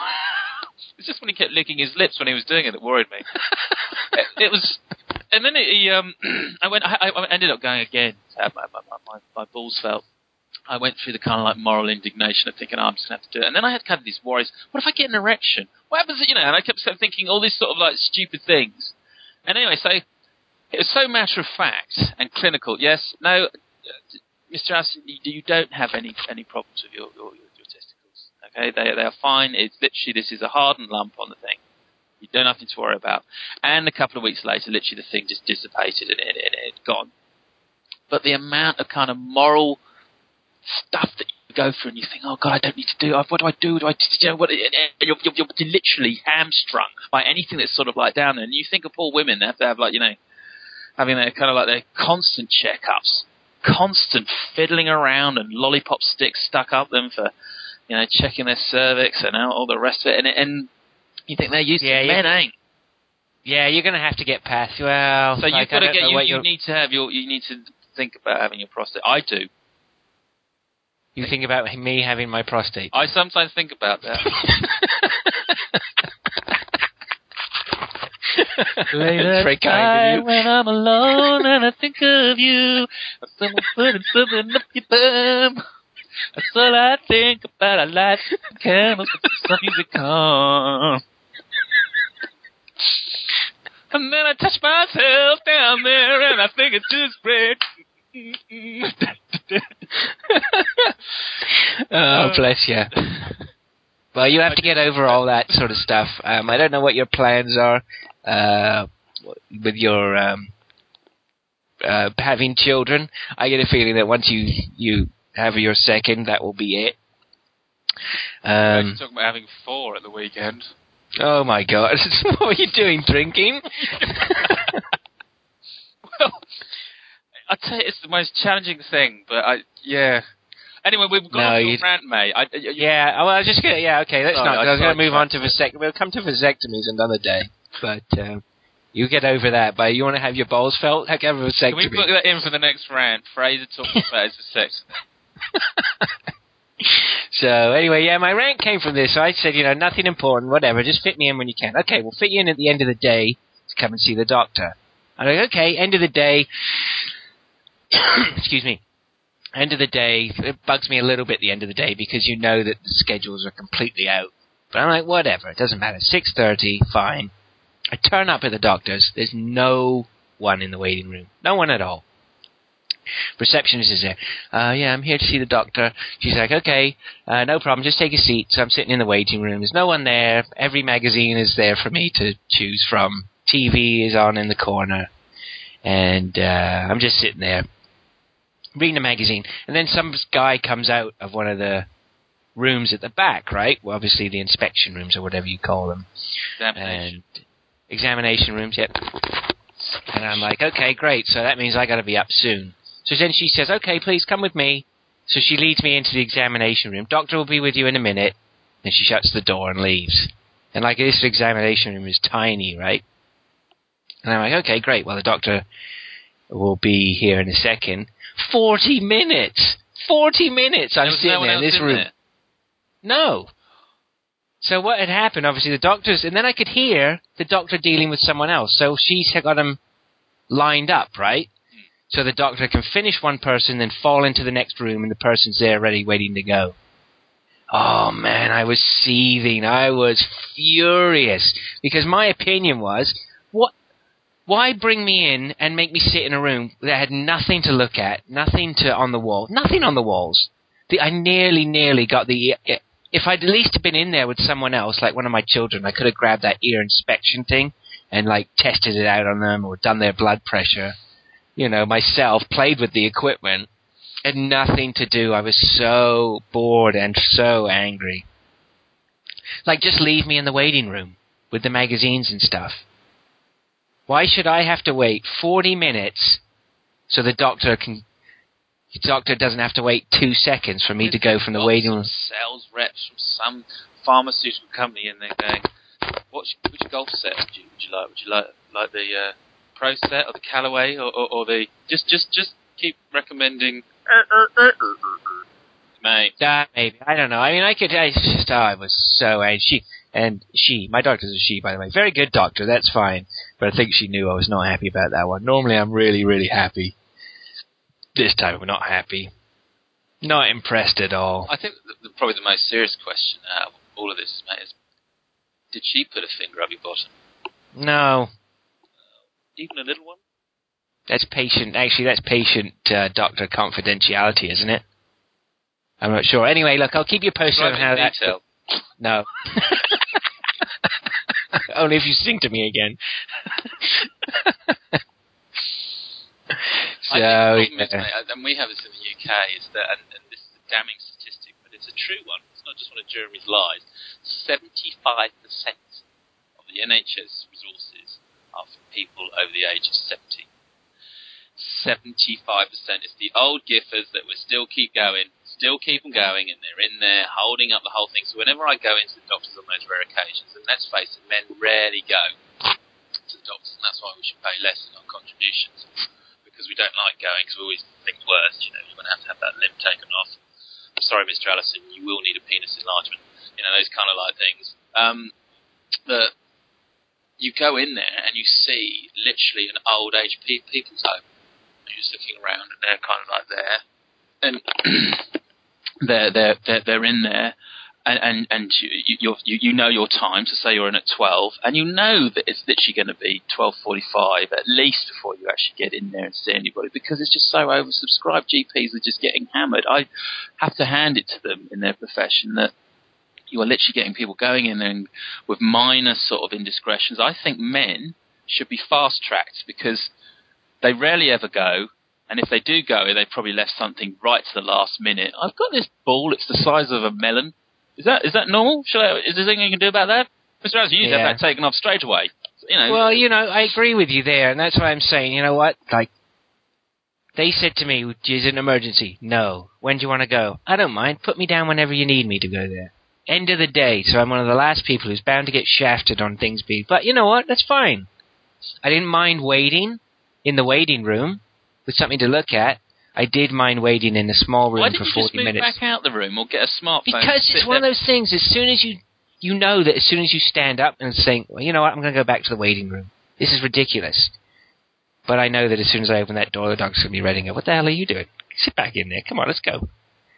It's just when he kept licking his lips when he was doing it that worried me. it, it was... And then it, he, um, I went. I, I ended up going again to have my, my, my, my balls felt. I went through the kind of like moral indignation of thinking, oh, I'm just going to have to do it. And then I had kind of these worries. What if I get an erection? What happens, you know? And I kept sort of thinking all these sort of like stupid things. And anyway, so it was so matter of fact and clinical. Yes, no... Mister Aston, you don't have any any problems with your, your, your testicles. Okay, they they are fine. It's literally this is a hardened lump on the thing. You don't have nothing to worry about. And a couple of weeks later, literally the thing just dissipated and it it had gone. But the amount of kind of moral stuff that you go through, and you think, oh God, I don't need to do. What do I do? Do I? You know, what? You're, you're, you're literally hamstrung by anything that's sort of like down there. And you think of poor women, they have to have like you know, having their kind of like their constant checkups. Constant fiddling around and lollipop sticks stuck up them for, you know, checking their cervix and all the rest of it. And, and you think they're used yeah, to men, ain't? Yeah, you're going to have to get past. Well, so like, you've got to get. You, you need to have your. You need to think about having your prostate. I do. You think about me having my prostate? I sometimes think about that. Late at night when I'm alone and I think of you, someone putting something up your bum. That's all I think about. I light candles with some music on. And then I touch myself down there and I think it's just great. Oh, bless you. Well, you have to get over all that sort of stuff. Um, I don't know what your plans are uh, with your um, uh, having children. I get a feeling that once you you have your second, that will be it. Um, You're talking about having four at the weekend. Oh my God! What were you doing? Drinking? Well, I tell you, it's the most challenging thing. But I, yeah. Anyway, we've got no, to your rant, mate. I, you, yeah, well, I was just gonna. Yeah, okay, let's sorry, not. I I was going to move on to it. vasectomy. We'll come to vasectomies another day. But um, you get over that. But you want to have your balls felt? Heck, have a vasectomy. Can we put that in for the next rant? Fraser talking about his vasectomy. So anyway, yeah, my rant came from this. So I said, you know, nothing important, whatever. Just fit me in when you can. Okay, we'll fit you in at the end of the day to come and see the doctor. I'm like, okay, end of the day. Excuse me. End of the day, it bugs me a little bit the end of the day because you know that the schedules are completely out. But I'm like, whatever, it doesn't matter. six thirty, fine. I turn up at the doctor's. There's no one in the waiting room. No one at all. Receptionist is there. Uh, yeah, I'm here to see the doctor. She's like, okay, uh, no problem, just take a seat. So I'm sitting in the waiting room. There's no one there. Every magazine is there for me to choose from. T V is on in the corner. And uh, I'm just sitting there reading a magazine, and then some guy comes out of one of the rooms at the back, right? Well, obviously the inspection rooms or whatever you call them. Examination. And examination rooms, yep. And I'm like, okay, great, so that means I got to be up soon. So then she says, okay, please come with me. So she leads me into the examination room. Doctor will be with you in a minute. And she shuts the door and leaves. And like this examination room is tiny, right? And I'm like, okay, great, well, the doctor will be here in a second. Forty minutes! Forty minutes I'm sitting no there in this in room. There. No. So what had happened, obviously, the doctors... And then I could hear the doctor dealing with someone else. So she's got them lined up, right? So the doctor can finish one person, then fall into the next room, and the person's there ready, waiting to go. Oh, man, I was seething. I was furious. Because my opinion was, what... Why bring me in and make me sit in a room that had nothing to look at, nothing to on the wall, nothing on the walls? The, I nearly, nearly got the... If I'd at least been in there with someone else, like one of my children, I could have grabbed that ear inspection thing and, like, tested it out on them or done their blood pressure. You know, myself, played with the equipment. Had nothing to do. I was so bored and so angry. Like, just leave me in the waiting room with the magazines and stuff. Why should I have to wait forty minutes so the doctor can... The doctor doesn't have to wait two seconds for me to go from the waiting room. Sales reps from some pharmaceutical company in there going, "Which which golf set would you, would you like? Would you like like the uh, Pro set or the Callaway or, or, or the just just just keep recommending." Mate, Uh, maybe I don't know. I mean, I could. I just. Oh, I was so angry. She and she. My doctor's a she, by the way. Very good doctor. That's fine. But I think she knew I was not happy about that one. Normally, I'm really, really happy. This time, I'm not happy. Not impressed at all. I think the, the, probably the most serious question out of all of this, mate, is: did she put a finger up your bottom? No. Even a little one? That's patient. Actually, that's patient uh, doctor confidentiality, isn't it? I'm not sure. Anyway, look, I'll keep you posted on how that. Detail. No. Only if you sing to me again. So, I think the problem yeah. is, mate, and we have this in the U K, is that, and, and this is a damning statistic, but it's a true one. It's not just one of Jeremy's lies. seventy-five percent of the N H S resources are for people over the age of seventy. seventy-five percent. It's the old giffers that we still keep going, still keep them going, and they're in there holding up the whole thing. So whenever I go into the doctors on those rare occasions, and let's face it, men rarely go to the doctors, and that's why we should pay less in our contributions. Because we don't like going, because we always think worse. You know, you're going to have to have that limb taken off. I'm sorry, Mister Allison, you will need a penis enlargement. You know, those kind of like things. Um, but you go in there and you see literally an old age pe- people's home. You're just looking around and they're kind of like there, and they're they're they're, they're in there. And and, and you, you're, you you know your time, so say you're in at twelve, and you know that it's literally going to be twelve forty-five at least before you actually get in there and see anybody, because it's just so oversubscribed. G Ps are just getting hammered. I have to hand it to them in their profession that you are literally getting people going in there and with minor sort of indiscretions. I think men should be fast-tracked because they rarely ever go. And if they do go, they probably left something right to the last minute. I've got this ball, it's the size of a melon. Is that is that normal? Shall I, is there anything you can do about that? Mister Allison, you need to Yeah. have that taken off straight away. You know. Well, you know, I agree with you there, and that's why I'm saying, you know what? Like, they said to me, is it an emergency? No. When do you want to go? I don't mind. Put me down whenever you need me to go there. End of the day, so I'm one of the last people who's bound to get shafted on things being... But you know what? That's fine. I didn't mind waiting in the waiting room with something to look at. I did mind waiting in a small room for forty minutes. Why didn't you just move back out the room or get a smartphone? Because it's one of those things, as soon as you... You know that as soon as you stand up and think, well, you know what, I'm going to go back to the waiting room. This is ridiculous. But I know that as soon as I open that door, the dog's going to be ready and go, what the hell are you doing? Sit back in there. Come on, let's go.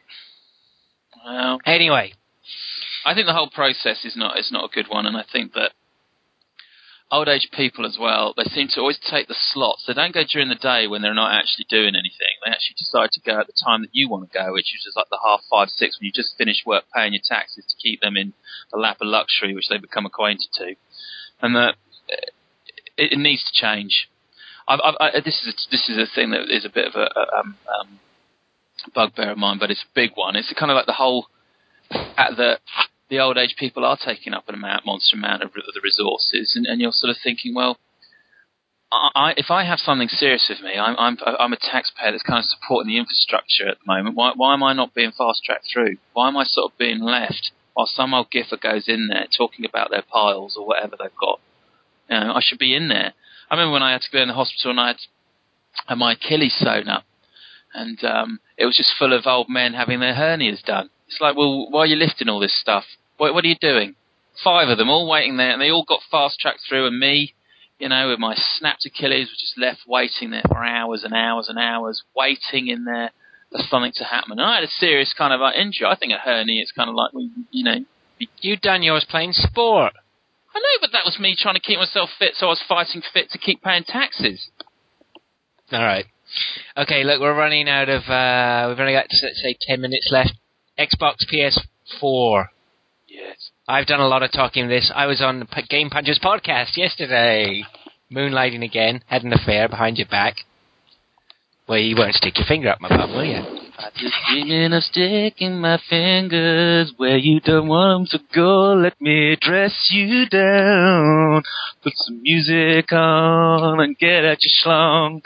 Well, anyway. I think the whole process is not is not a good one, and I think that old age people as well, they seem to always take the slots. They don't go during the day when they're not actually doing anything. They actually decide to go at the time that you want to go, which is just like the half five, six, when you just finish work paying your taxes to keep them in the lap of luxury, which they become acquainted to. And that it, it needs to change. I've, I've, I, this is a, this is a thing that is a bit of a, a um, um, bugbear of mine, but it's a big one. It's kind of like the whole at the the old age people are taking up an amount, monster amount of the resources, and, and you're sort of thinking, well, I, if I have something serious with me, I'm, I'm, I'm a taxpayer that's kind of supporting the infrastructure at the moment. Why, why am I not being fast-tracked through? Why am I sort of being left while some old giffer goes in there talking about their piles or whatever they've got? You know, I should be in there. I remember when I had to go in the hospital and I had, had my Achilles sewn up, and um, it was just full of old men having their hernias done. It's like, well, why are you lifting all this stuff? What, what are you doing? Five of them all waiting there, and they all got fast-tracked through, and me, you know, with my snapped Achilles, was just left waiting there for hours and hours and hours, waiting in there for something to happen. And I had a serious kind of uh, injury. I think a hernia is kind of like, well, you know... You done yours playing sport. I know, but that was me trying to keep myself fit, so I was fighting fit to keep paying taxes. All right. Okay, look, we're running out of, uh, we've only got, let's say, ten minutes left. Xbox P S four. Yes. I've done a lot of talking this. I was on the P- Game Punchers podcast yesterday. Moonlighting again. Had an affair behind your back. Well, you won't stick your finger up my bum, will you? I just dreaming of sticking my fingers where you don't want them to go. Let me dress you down. Put some music on and get at your schlong.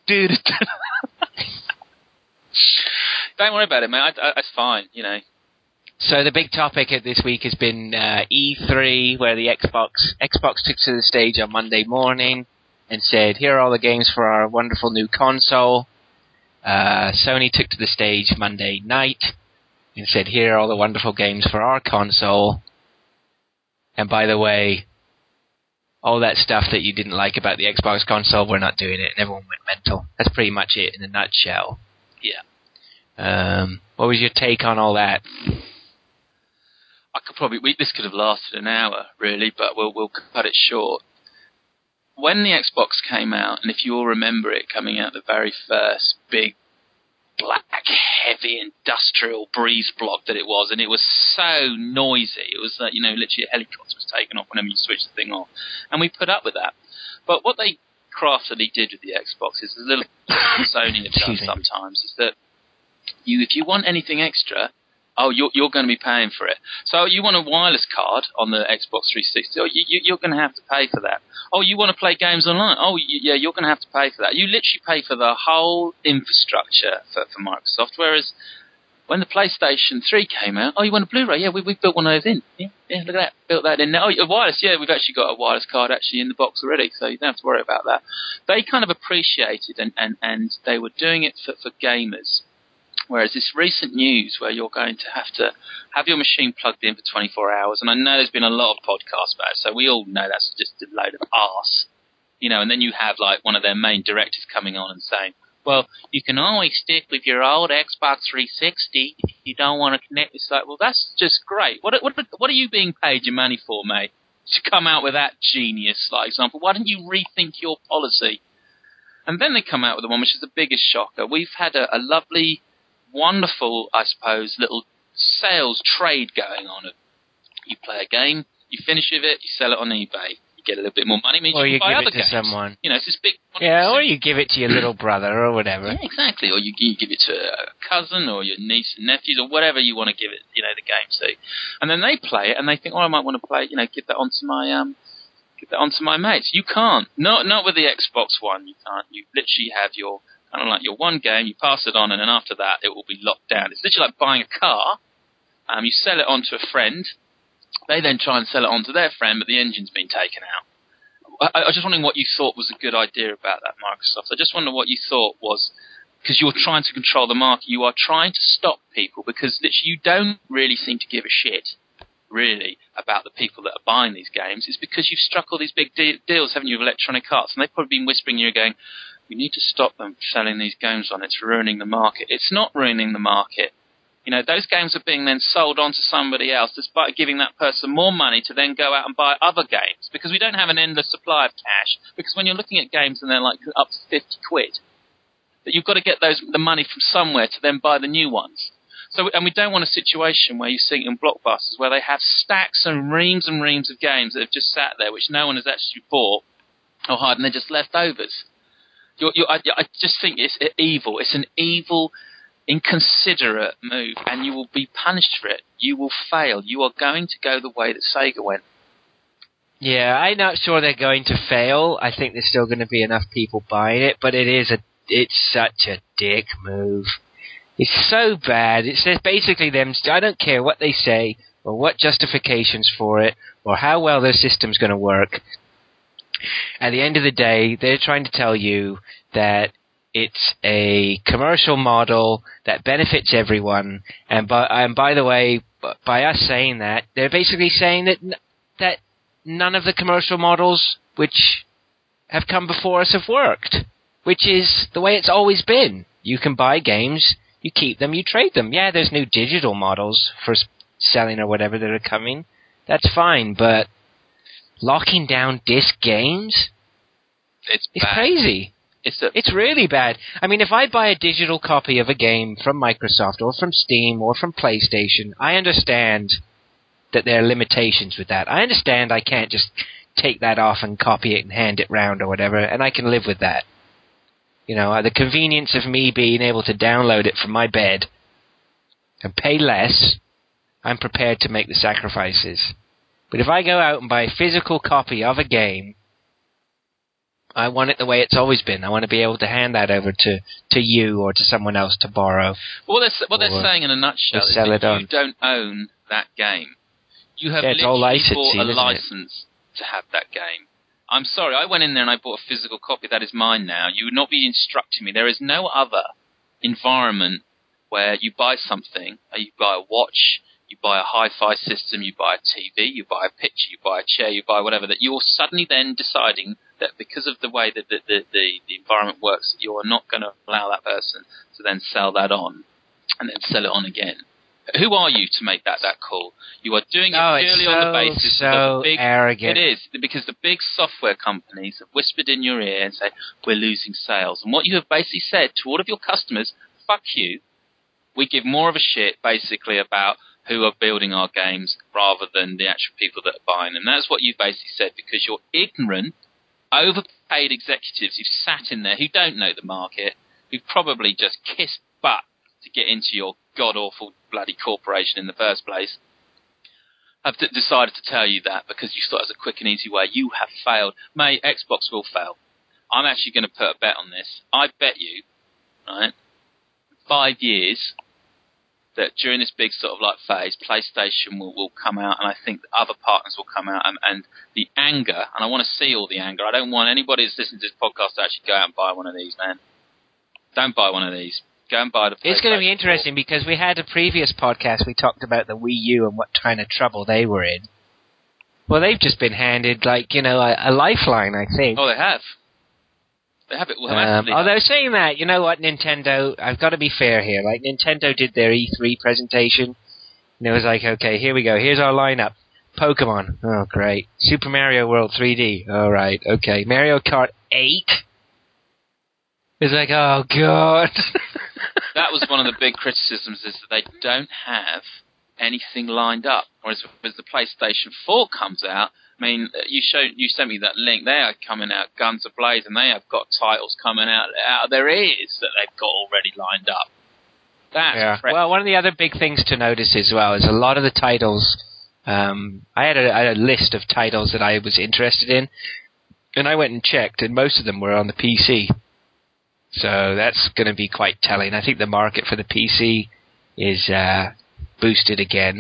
Don't worry about it, man. I, I, it's fine, you know. So the big topic of this week has been uh, E three, where the Xbox Xbox took to the stage on Monday morning and said, here are all the games for our wonderful new console. Uh, Sony took to the stage Monday night and said, here are all the wonderful games for our console. And by the way, all that stuff that you didn't like about the Xbox console, we're not doing it. And everyone went mental. That's pretty much it in a nutshell. Yeah. Um, what was your take on all that? I could probably, we, this could have lasted an hour, really, but we'll, we'll cut it short. When the Xbox came out, and if you all remember it coming out the very first big, black, heavy, industrial breeze block that it was, and it was so noisy, it was like, you know, literally a helicopter was taken off whenever you switched the thing on. And we put up with that. But what they craftily did with the Xbox is a little Sony have done sometimes, is that you, if you want anything extra, oh, you're, you're going to be paying for it. So you want a wireless card on the Xbox three sixty, oh, you, you, you're going to have to pay for that. Oh, you want to play games online? Oh, yeah, you're going to have to pay for that. You literally pay for the whole infrastructure for, for Microsoft, whereas when the PlayStation three came out, oh, you want a Blu-ray? Yeah, we, we've built one of those in. Yeah, yeah, look at that. Built that in. Oh, a wireless? Yeah, we've actually got a wireless card actually in the box already, so you don't have to worry about that. They kind of appreciated, and, and, and they were doing it for, for gamers. Whereas this recent news where you're going to have to have your machine plugged in for twenty-four hours, and I know there's been a lot of podcasts about it, so we all know that's just a load of arse. You know, and then you have like one of their main directors coming on and saying, well, you can always stick with your old Xbox three sixty if you don't want to connect. It's like, well, that's just great. What, what, what are you being paid your money for, mate? To come out with that genius, like example. Why don't you rethink your policy? And then they come out with the one which is the biggest shocker. We've had a, a lovely, wonderful, I suppose, little sales trade going on. You play a game, you finish with it, you sell it on eBay. You get a little bit more money, means or you you can buy give other it to games. someone. You know, it's this big... Yeah, or you give it to your little brother or whatever. Yeah, exactly. Or you, you give it to a cousin or your niece and nephews or whatever you want to give it, you know, the game to. And then they play it and they think, oh, I might want to play, you know, give that onto my... um. Give that onto my mates. You can't. Not not with the Xbox One. You can't. You literally have your kind of like your one game. You pass it on, and then after that, it will be locked down. It's literally like buying a car. Um, you sell it on to a friend. They then try and sell it on to their friend, but the engine's been taken out. I, I was just wondering what you thought was a good idea about that, Microsoft. I just wonder what you thought was, because you're trying to control the market. You are trying to stop people because literally you don't really seem to give a shit. Really, about the people that are buying these games. Is because you've struck all these big de- deals, haven't you, with Electronic Arts, and they've probably been whispering you going, we need to stop them selling these games on, it's ruining the market. It's not ruining the market. You know, those games are being then sold on to somebody else, despite giving that person more money to then go out and buy other games, because we don't have an endless supply of cash, because when you're looking at games and they're like up to fifty quid, that you've got to get those the money from somewhere to then buy the new ones. So, and we don't want a situation where you see it in Blockbusters where they have stacks and reams and reams of games that have just sat there, which no one has actually bought or hired, and they're just leftovers. You're, you're, I, I just think it's evil. It's an evil, inconsiderate move, and you will be punished for it. You will fail. You are going to go the way that Sega went. Yeah, I'm not sure they're going to fail. I think there's still going to be enough people buying it, but it is a, it's such a dick move. It's so bad. It's basically them. I don't care what they say or what justifications for it or how well their system's going to work. At the end of the day, they're trying to tell you that it's a commercial model that benefits everyone. And by, and by the way, by us saying that, they're basically saying that that none of the commercial models which have come before us have worked, which is the way it's always been. You can buy games. You keep them, you trade them. Yeah, there's new digital models for selling or whatever that are coming. That's fine, but locking down disc games? It's It's bad. crazy. It's a, It's really bad. I mean, if I buy a digital copy of a game from Microsoft or from Steam or from PlayStation, I understand that there are limitations with that. I understand I can't just take that off and copy it and hand it round or whatever, and I can live with that. You know, the convenience of me being able to download it from my bed and pay less, I'm prepared to make the sacrifices. But if I go out and buy a physical copy of a game, I want it the way it's always been. I want to be able to hand that over to, to you or to someone else to borrow. Well, they're, what they're saying in a nutshell is sell that it on. you don't own that game. You have Yeah, it's all literally licensing, bought a isn't it? license to have that game. I'm sorry, I went in there and I bought a physical copy. That is mine now. You would not be instructing me. There is no other environment where you buy something, you buy a watch, you buy a hi-fi system, you buy a T V, you buy a picture, you buy a chair, you buy whatever, that you're suddenly then deciding that because of the way that the, the, the, the environment works, you are not going to allow that person to then sell that on and then sell it on again. Who are you to make that that call? You are doing it Oh, purely it's on the so, basis so of the big... arrogant. It is, because the big software companies have whispered in your ear and say, we're losing sales. And what you have basically said to all of your customers, fuck you, we give more of a shit basically about who are building our games rather than the actual people that are buying them. That's what you've basically said, because you're ignorant, overpaid executives who've sat in there who don't know the market, who probably just kissed butt to get into your god-awful bloody corporation in the first place, have d- decided to tell you that because you thought it was a quick and easy way. You have failed. Mate, Xbox will fail. I'm actually going to put a bet on this. I bet you, right, five years, that during this big sort of like phase, PlayStation will, will come out, and I think that other partners will come out, and, and the anger, and I want to see all the anger. I don't want anybody that's listening to this podcast to actually go out and buy one of these, man. Don't buy one of these. Go and buy the PlayStation It's going to be interesting four. because we had a previous podcast, we talked about the Wii U and what kind of trouble they were in. Well, they've just been handed, like, you know, a, a lifeline, I think. Oh, they have. They have it. Well, Um, massively although have. saying that, you know what, Nintendo, I've got to be fair here. Like, Nintendo did their E three presentation, and it was like, okay, here we go. Here's our lineup. Pokemon. Oh, great. Super Mario World three D. All right, okay. Mario Kart eight. It's like, oh, God. That was one of the big criticisms, is that they don't have anything lined up. Whereas as the PlayStation four comes out, I mean, you showed, you sent me that link. They are coming out guns a-blaze, and they have got titles coming out out of their ears that they've got already lined up. That's Yeah. pre- Well, one of the other big things to notice as well is a lot of the titles. Um, I had a, I had a list of titles that I was interested in, and I went and checked, and most of them were on the P C. So that's going to be quite telling. I think the market for the P C is uh, boosted again.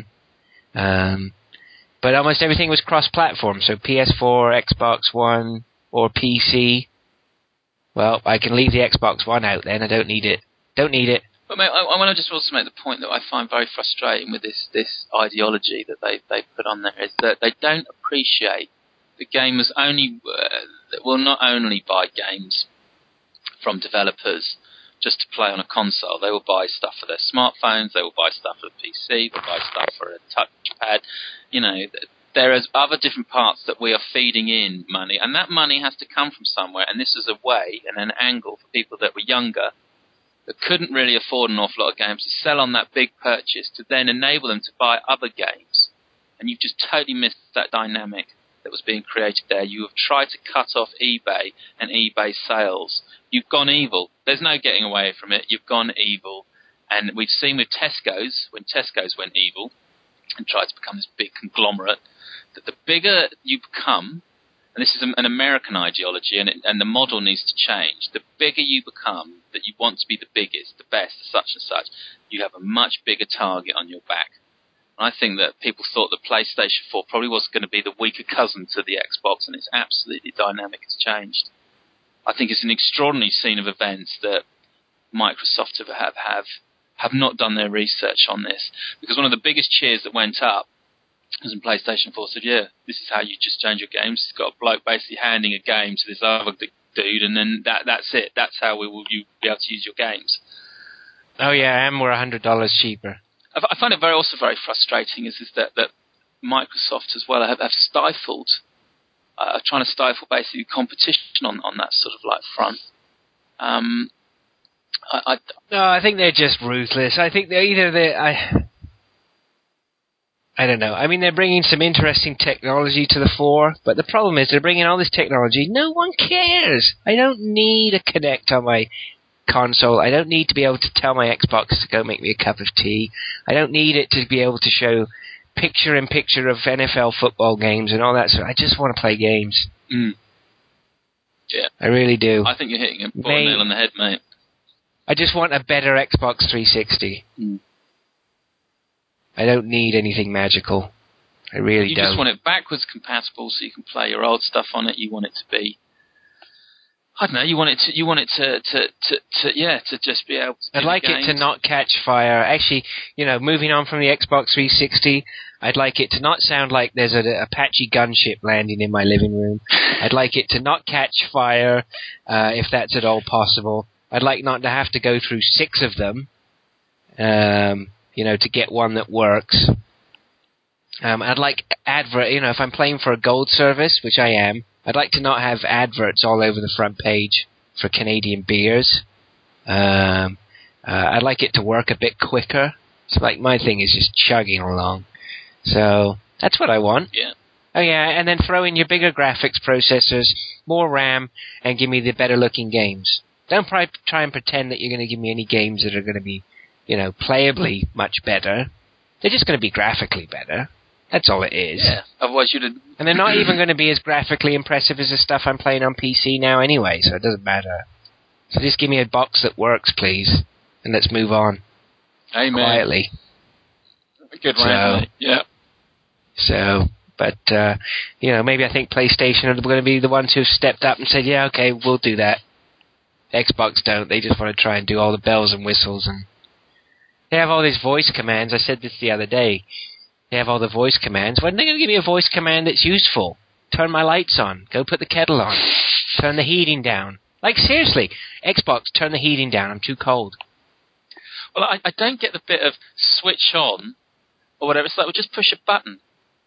Um, but almost everything was cross-platform, so P S four, Xbox One, or P C. Well, I can leave the Xbox One out then. I don't need it. Don't need it. But mate, I, I want to just also make the point that I find very frustrating with this, this ideology that they they put on there, is that they don't appreciate the gamers only uh, will not only buy games from developers just to play on a console. They will buy stuff for their smartphones, they will buy stuff for the P C, they'll buy stuff for a touchpad. You know, there is other different parts that we are feeding in money, and that money has to come from somewhere, and this is a way and an angle for people that were younger, that couldn't really afford an awful lot of games, to sell on that big purchase, to then enable them to buy other games. And you've just totally missed that dynamic that was being created there. You have tried to cut off eBay and eBay sales. You've gone evil. There's no getting away from it. You've gone evil. And we've seen with Tesco's, when Tesco's went evil and tried to become this big conglomerate, that the bigger you become, and this is an American ideology, and, it, and the model needs to change, the bigger you become, that you want to be the biggest, the best, such and such, you have a much bigger target on your back. And I think that people thought the PlayStation four probably was going to be the weaker cousin to the Xbox, and it's absolutely dynamic. It's changed. I think it's an extraordinary scene of events that Microsoft have, have, have, have not done their research on this. Because one of the biggest cheers that went up was when PlayStation four said, yeah, this is how you just change your games. It's got a bloke basically handing a game to this other dude, and then that that's it. That's how we will you be able to use your games. Oh, yeah, and we're one hundred dollars cheaper. I find it very also very frustrating is, is that, that Microsoft as well have, have stifled uh, trying to stifle basically competition on, on that sort of like front. Um, I, I, no, I think they're just ruthless. I think they're either they I. I don't know. I mean, they're bringing some interesting technology to the fore, but the problem is they're bringing all this technology. No one cares. I don't need a Kinect on my console. I don't need to be able to tell my Xbox to go make me a cup of tea. I don't need it to be able to show picture-in-picture of N F L football games and all that sort. I just want to play games. Mm. Yeah. I really do. I think you're hitting a May- nail on the head, mate. I just want a better Xbox three sixty. Mm. I don't need anything magical. I really you don't. You just want it backwards compatible so you can play your old stuff on it. You want it to be, I don't know, you want it to, you want it to, to, to, to yeah, to just be able to I'd like it to not catch fire. Actually, you know, moving on from the Xbox three sixty, I'd like it to not sound like there's an Apache gunship landing in my living room. I'd like it to not catch fire, uh, if that's at all possible. I'd like not to have to go through six of them. Um... you know, to get one that works. Um, I'd like advert, you know, if I'm playing for a gold service, which I am, I'd like to not have adverts all over the front page for Canadian beers. Um, uh, I'd like it to work a bit quicker. So, like, my thing is just chugging along. So, that's what I want. Yeah. Oh, yeah, and then throw in your bigger graphics processors, more RAM, and give me the better-looking games. Don't try, try and pretend that you're going to give me any games that are going to be, you know, playably much better. They're just going to be graphically better. That's all it is. Yeah. Otherwise you'd... And they're not even going to be as graphically impressive as the stuff I'm playing on P C now anyway, so it doesn't matter. So just give me a box that works, please, and let's move on. Amen. Quietly. Good so, rant, yeah. So, but, uh, you know, maybe I think PlayStation are going to be the ones who've stepped up and said, yeah, okay, we'll do that. Xbox don't. They just want to try and do all the bells and whistles and they have all these voice commands. I said this the other day. They have all the voice commands. When are they going to give me a voice command that's useful? Turn my lights on. Go put the kettle on. Turn the heating down. Like, seriously. Xbox, turn the heating down. I'm too cold. Well, I, I don't get the bit of switch on or whatever. It's like, well, just push a button.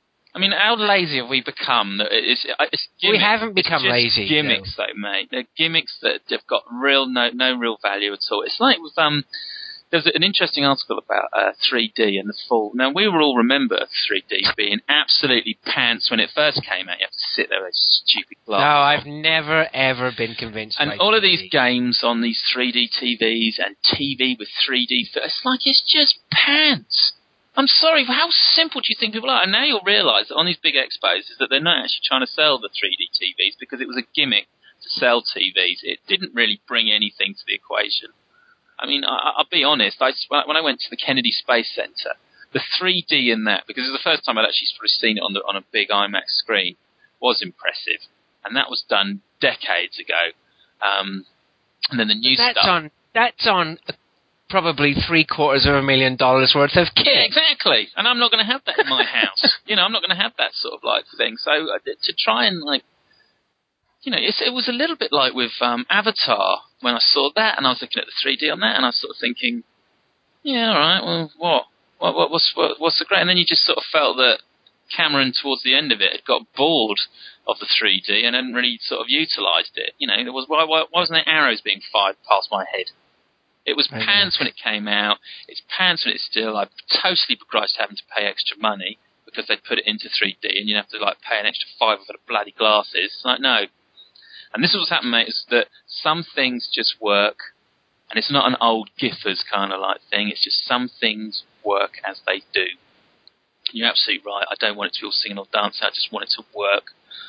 I mean, how lazy have we become? That it's, it's gimmicks. We haven't become it's just lazy. gimmicks, though. though, mate. They're gimmicks that have got real no, no real value at all. It's like with... um. There's an interesting article about uh, three D and the fall. Now, we will all remember three D being absolutely pants when it first came out. You have to sit there with stupid glasses. No, I've on. never, ever been convinced And by all of three D. these games on these three D T Vs and T V with three D, it's like it's just pants. I'm sorry, how simple do you think people are? And now you'll realise that on these big expos is that they're not actually trying to sell the three D T Vs because it was a gimmick to sell T Vs. It didn't really bring anything to the equation. I mean, I, I'll be honest, I, when I went to the Kennedy Space Center, the three D in that, because it was the first time I'd actually sort of seen it on, the, on a big IMAX screen, was impressive. And that was done decades ago. Um, and then the new that's stuff... On, that's on probably three quarters of a million dollars worth of kit. Yeah, exactly. And I'm not going to have that in my house. You know, I'm not going to have that sort of like thing. So uh, to try and like... You know, it's, it was a little bit like with um, Avatar, when I saw that, and I was looking at the three D on that, and I was sort of thinking, yeah, all right, well, what? What, what what's, what, what's the great? And then you just sort of felt that Cameron, towards the end of it, had got bored of the three D and hadn't really sort of utilised it. You know, there was why, why wasn't there arrows being fired past my head? It was pants when it came out. It's pants when it's still. I totally begrudged having to pay extra money because they put it into three D, and you have to like pay an extra five for the bloody glasses. It's like, no. And this is what's happened, mate, is that some things just work, and it's not an old Giffers kind of like thing, it's just some things work as they do. You're absolutely right, I don't want it to be all singing or dancing, I just want it to work.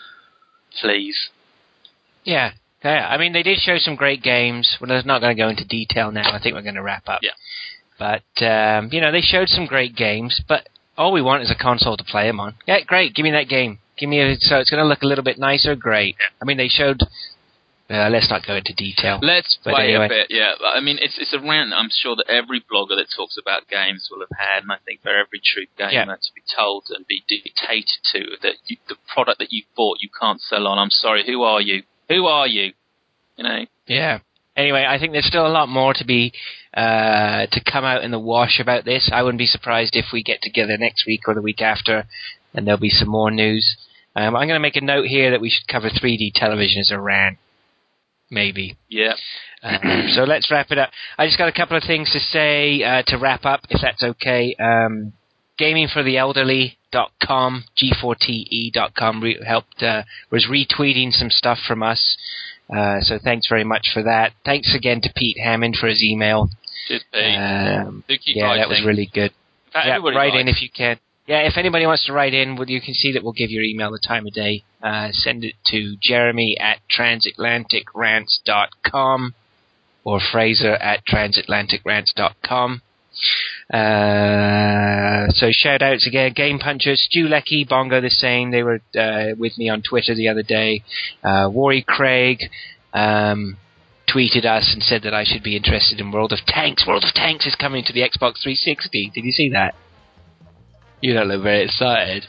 Please. Yeah, yeah. I mean, they did show some great games. Well, I'm not going to go into detail now, I think we're going to wrap up. Yeah. But, um, you know, they showed some great games, but all we want is a console to play them on. Yeah, great, give me that game. Give me a, so it's going to look a little bit nicer. Great. Yeah. I mean, they showed. Uh, let's not go into detail. Let's play anyway. a bit. Yeah. I mean, it's it's a rant. I'm sure that every blogger that talks about games will have had, and I think for every true gamer yeah. to be told and be dictated to that you, the product that you've bought you can't sell on. I'm sorry. Who are you? Who are you? You know. Yeah. Anyway, I think there's still a lot more to be uh, to come out in the wash about this. I wouldn't be surprised if we get together next week or the week after, and there'll be some more news. Um, I'm going to make a note here that we should cover three D television as a rant. Maybe. Yeah. Um, so let's wrap it up. I just got a couple of things to say uh, to wrap up, if that's okay. Um, gaming for the elderly dot com, G four T E dot com, re- helped, uh, was retweeting some stuff from us. Uh, so thanks very much for that. Thanks again to Pete Hammond for his email. Cheers, Pete. Um, Do keep yeah, writing. that was really good. In fact, Yeah, everybody write writes. in if you can. Yeah, if anybody wants to write in, well, you can see that we'll give your email the time of day. Uh, send it to Jeremy at transatlantic rants dot com or Fraser at transatlantic rants dot com. Uh, so shout outs again, Game Punchers, Stu Leckie, Bongo the Same, they were uh, with me on Twitter the other day. Uh, Warry Craig um, tweeted us and said that I should be interested in World of Tanks. World of Tanks is coming to the Xbox three sixty. Did you see that? You don't look very excited.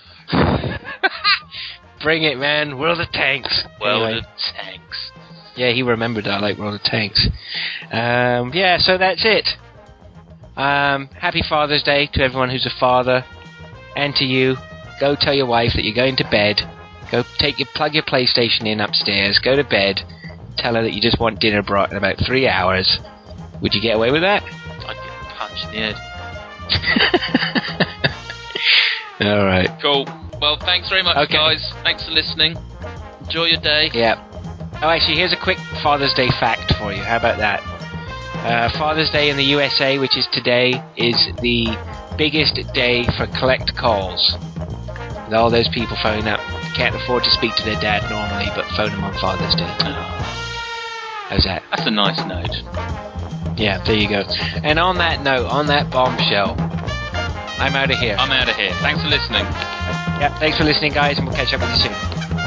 Bring it, man. World of Tanks. World Anyway. of Tanks. Yeah, he remembered I like World of Tanks. Um, yeah, so that's it. Um, happy Father's Day to everyone who's a father. And to you. Go tell your wife that you're going to bed. Go take your plug your PlayStation in upstairs. Go to bed. Tell her that you just want dinner brought in about three hours. Would you get away with that? I'd get punched in the head. All right. Cool. Well, thanks very much, Okay. guys. Thanks for listening. Enjoy your day. Yeah. Oh, actually, here's a quick Father's Day fact for you. How about that? Uh, Father's Day in the U S A, which is today, is the biggest day for collect calls. With all those people phoning up, can't afford to speak to their dad normally, but phone them on Father's Day. How's that? That's a nice note. Yeah, there you go. And on that note, on that bombshell, I'm out of here. I'm out of here. Thanks for listening. Yeah, thanks for listening, guys, and we'll catch up with you soon.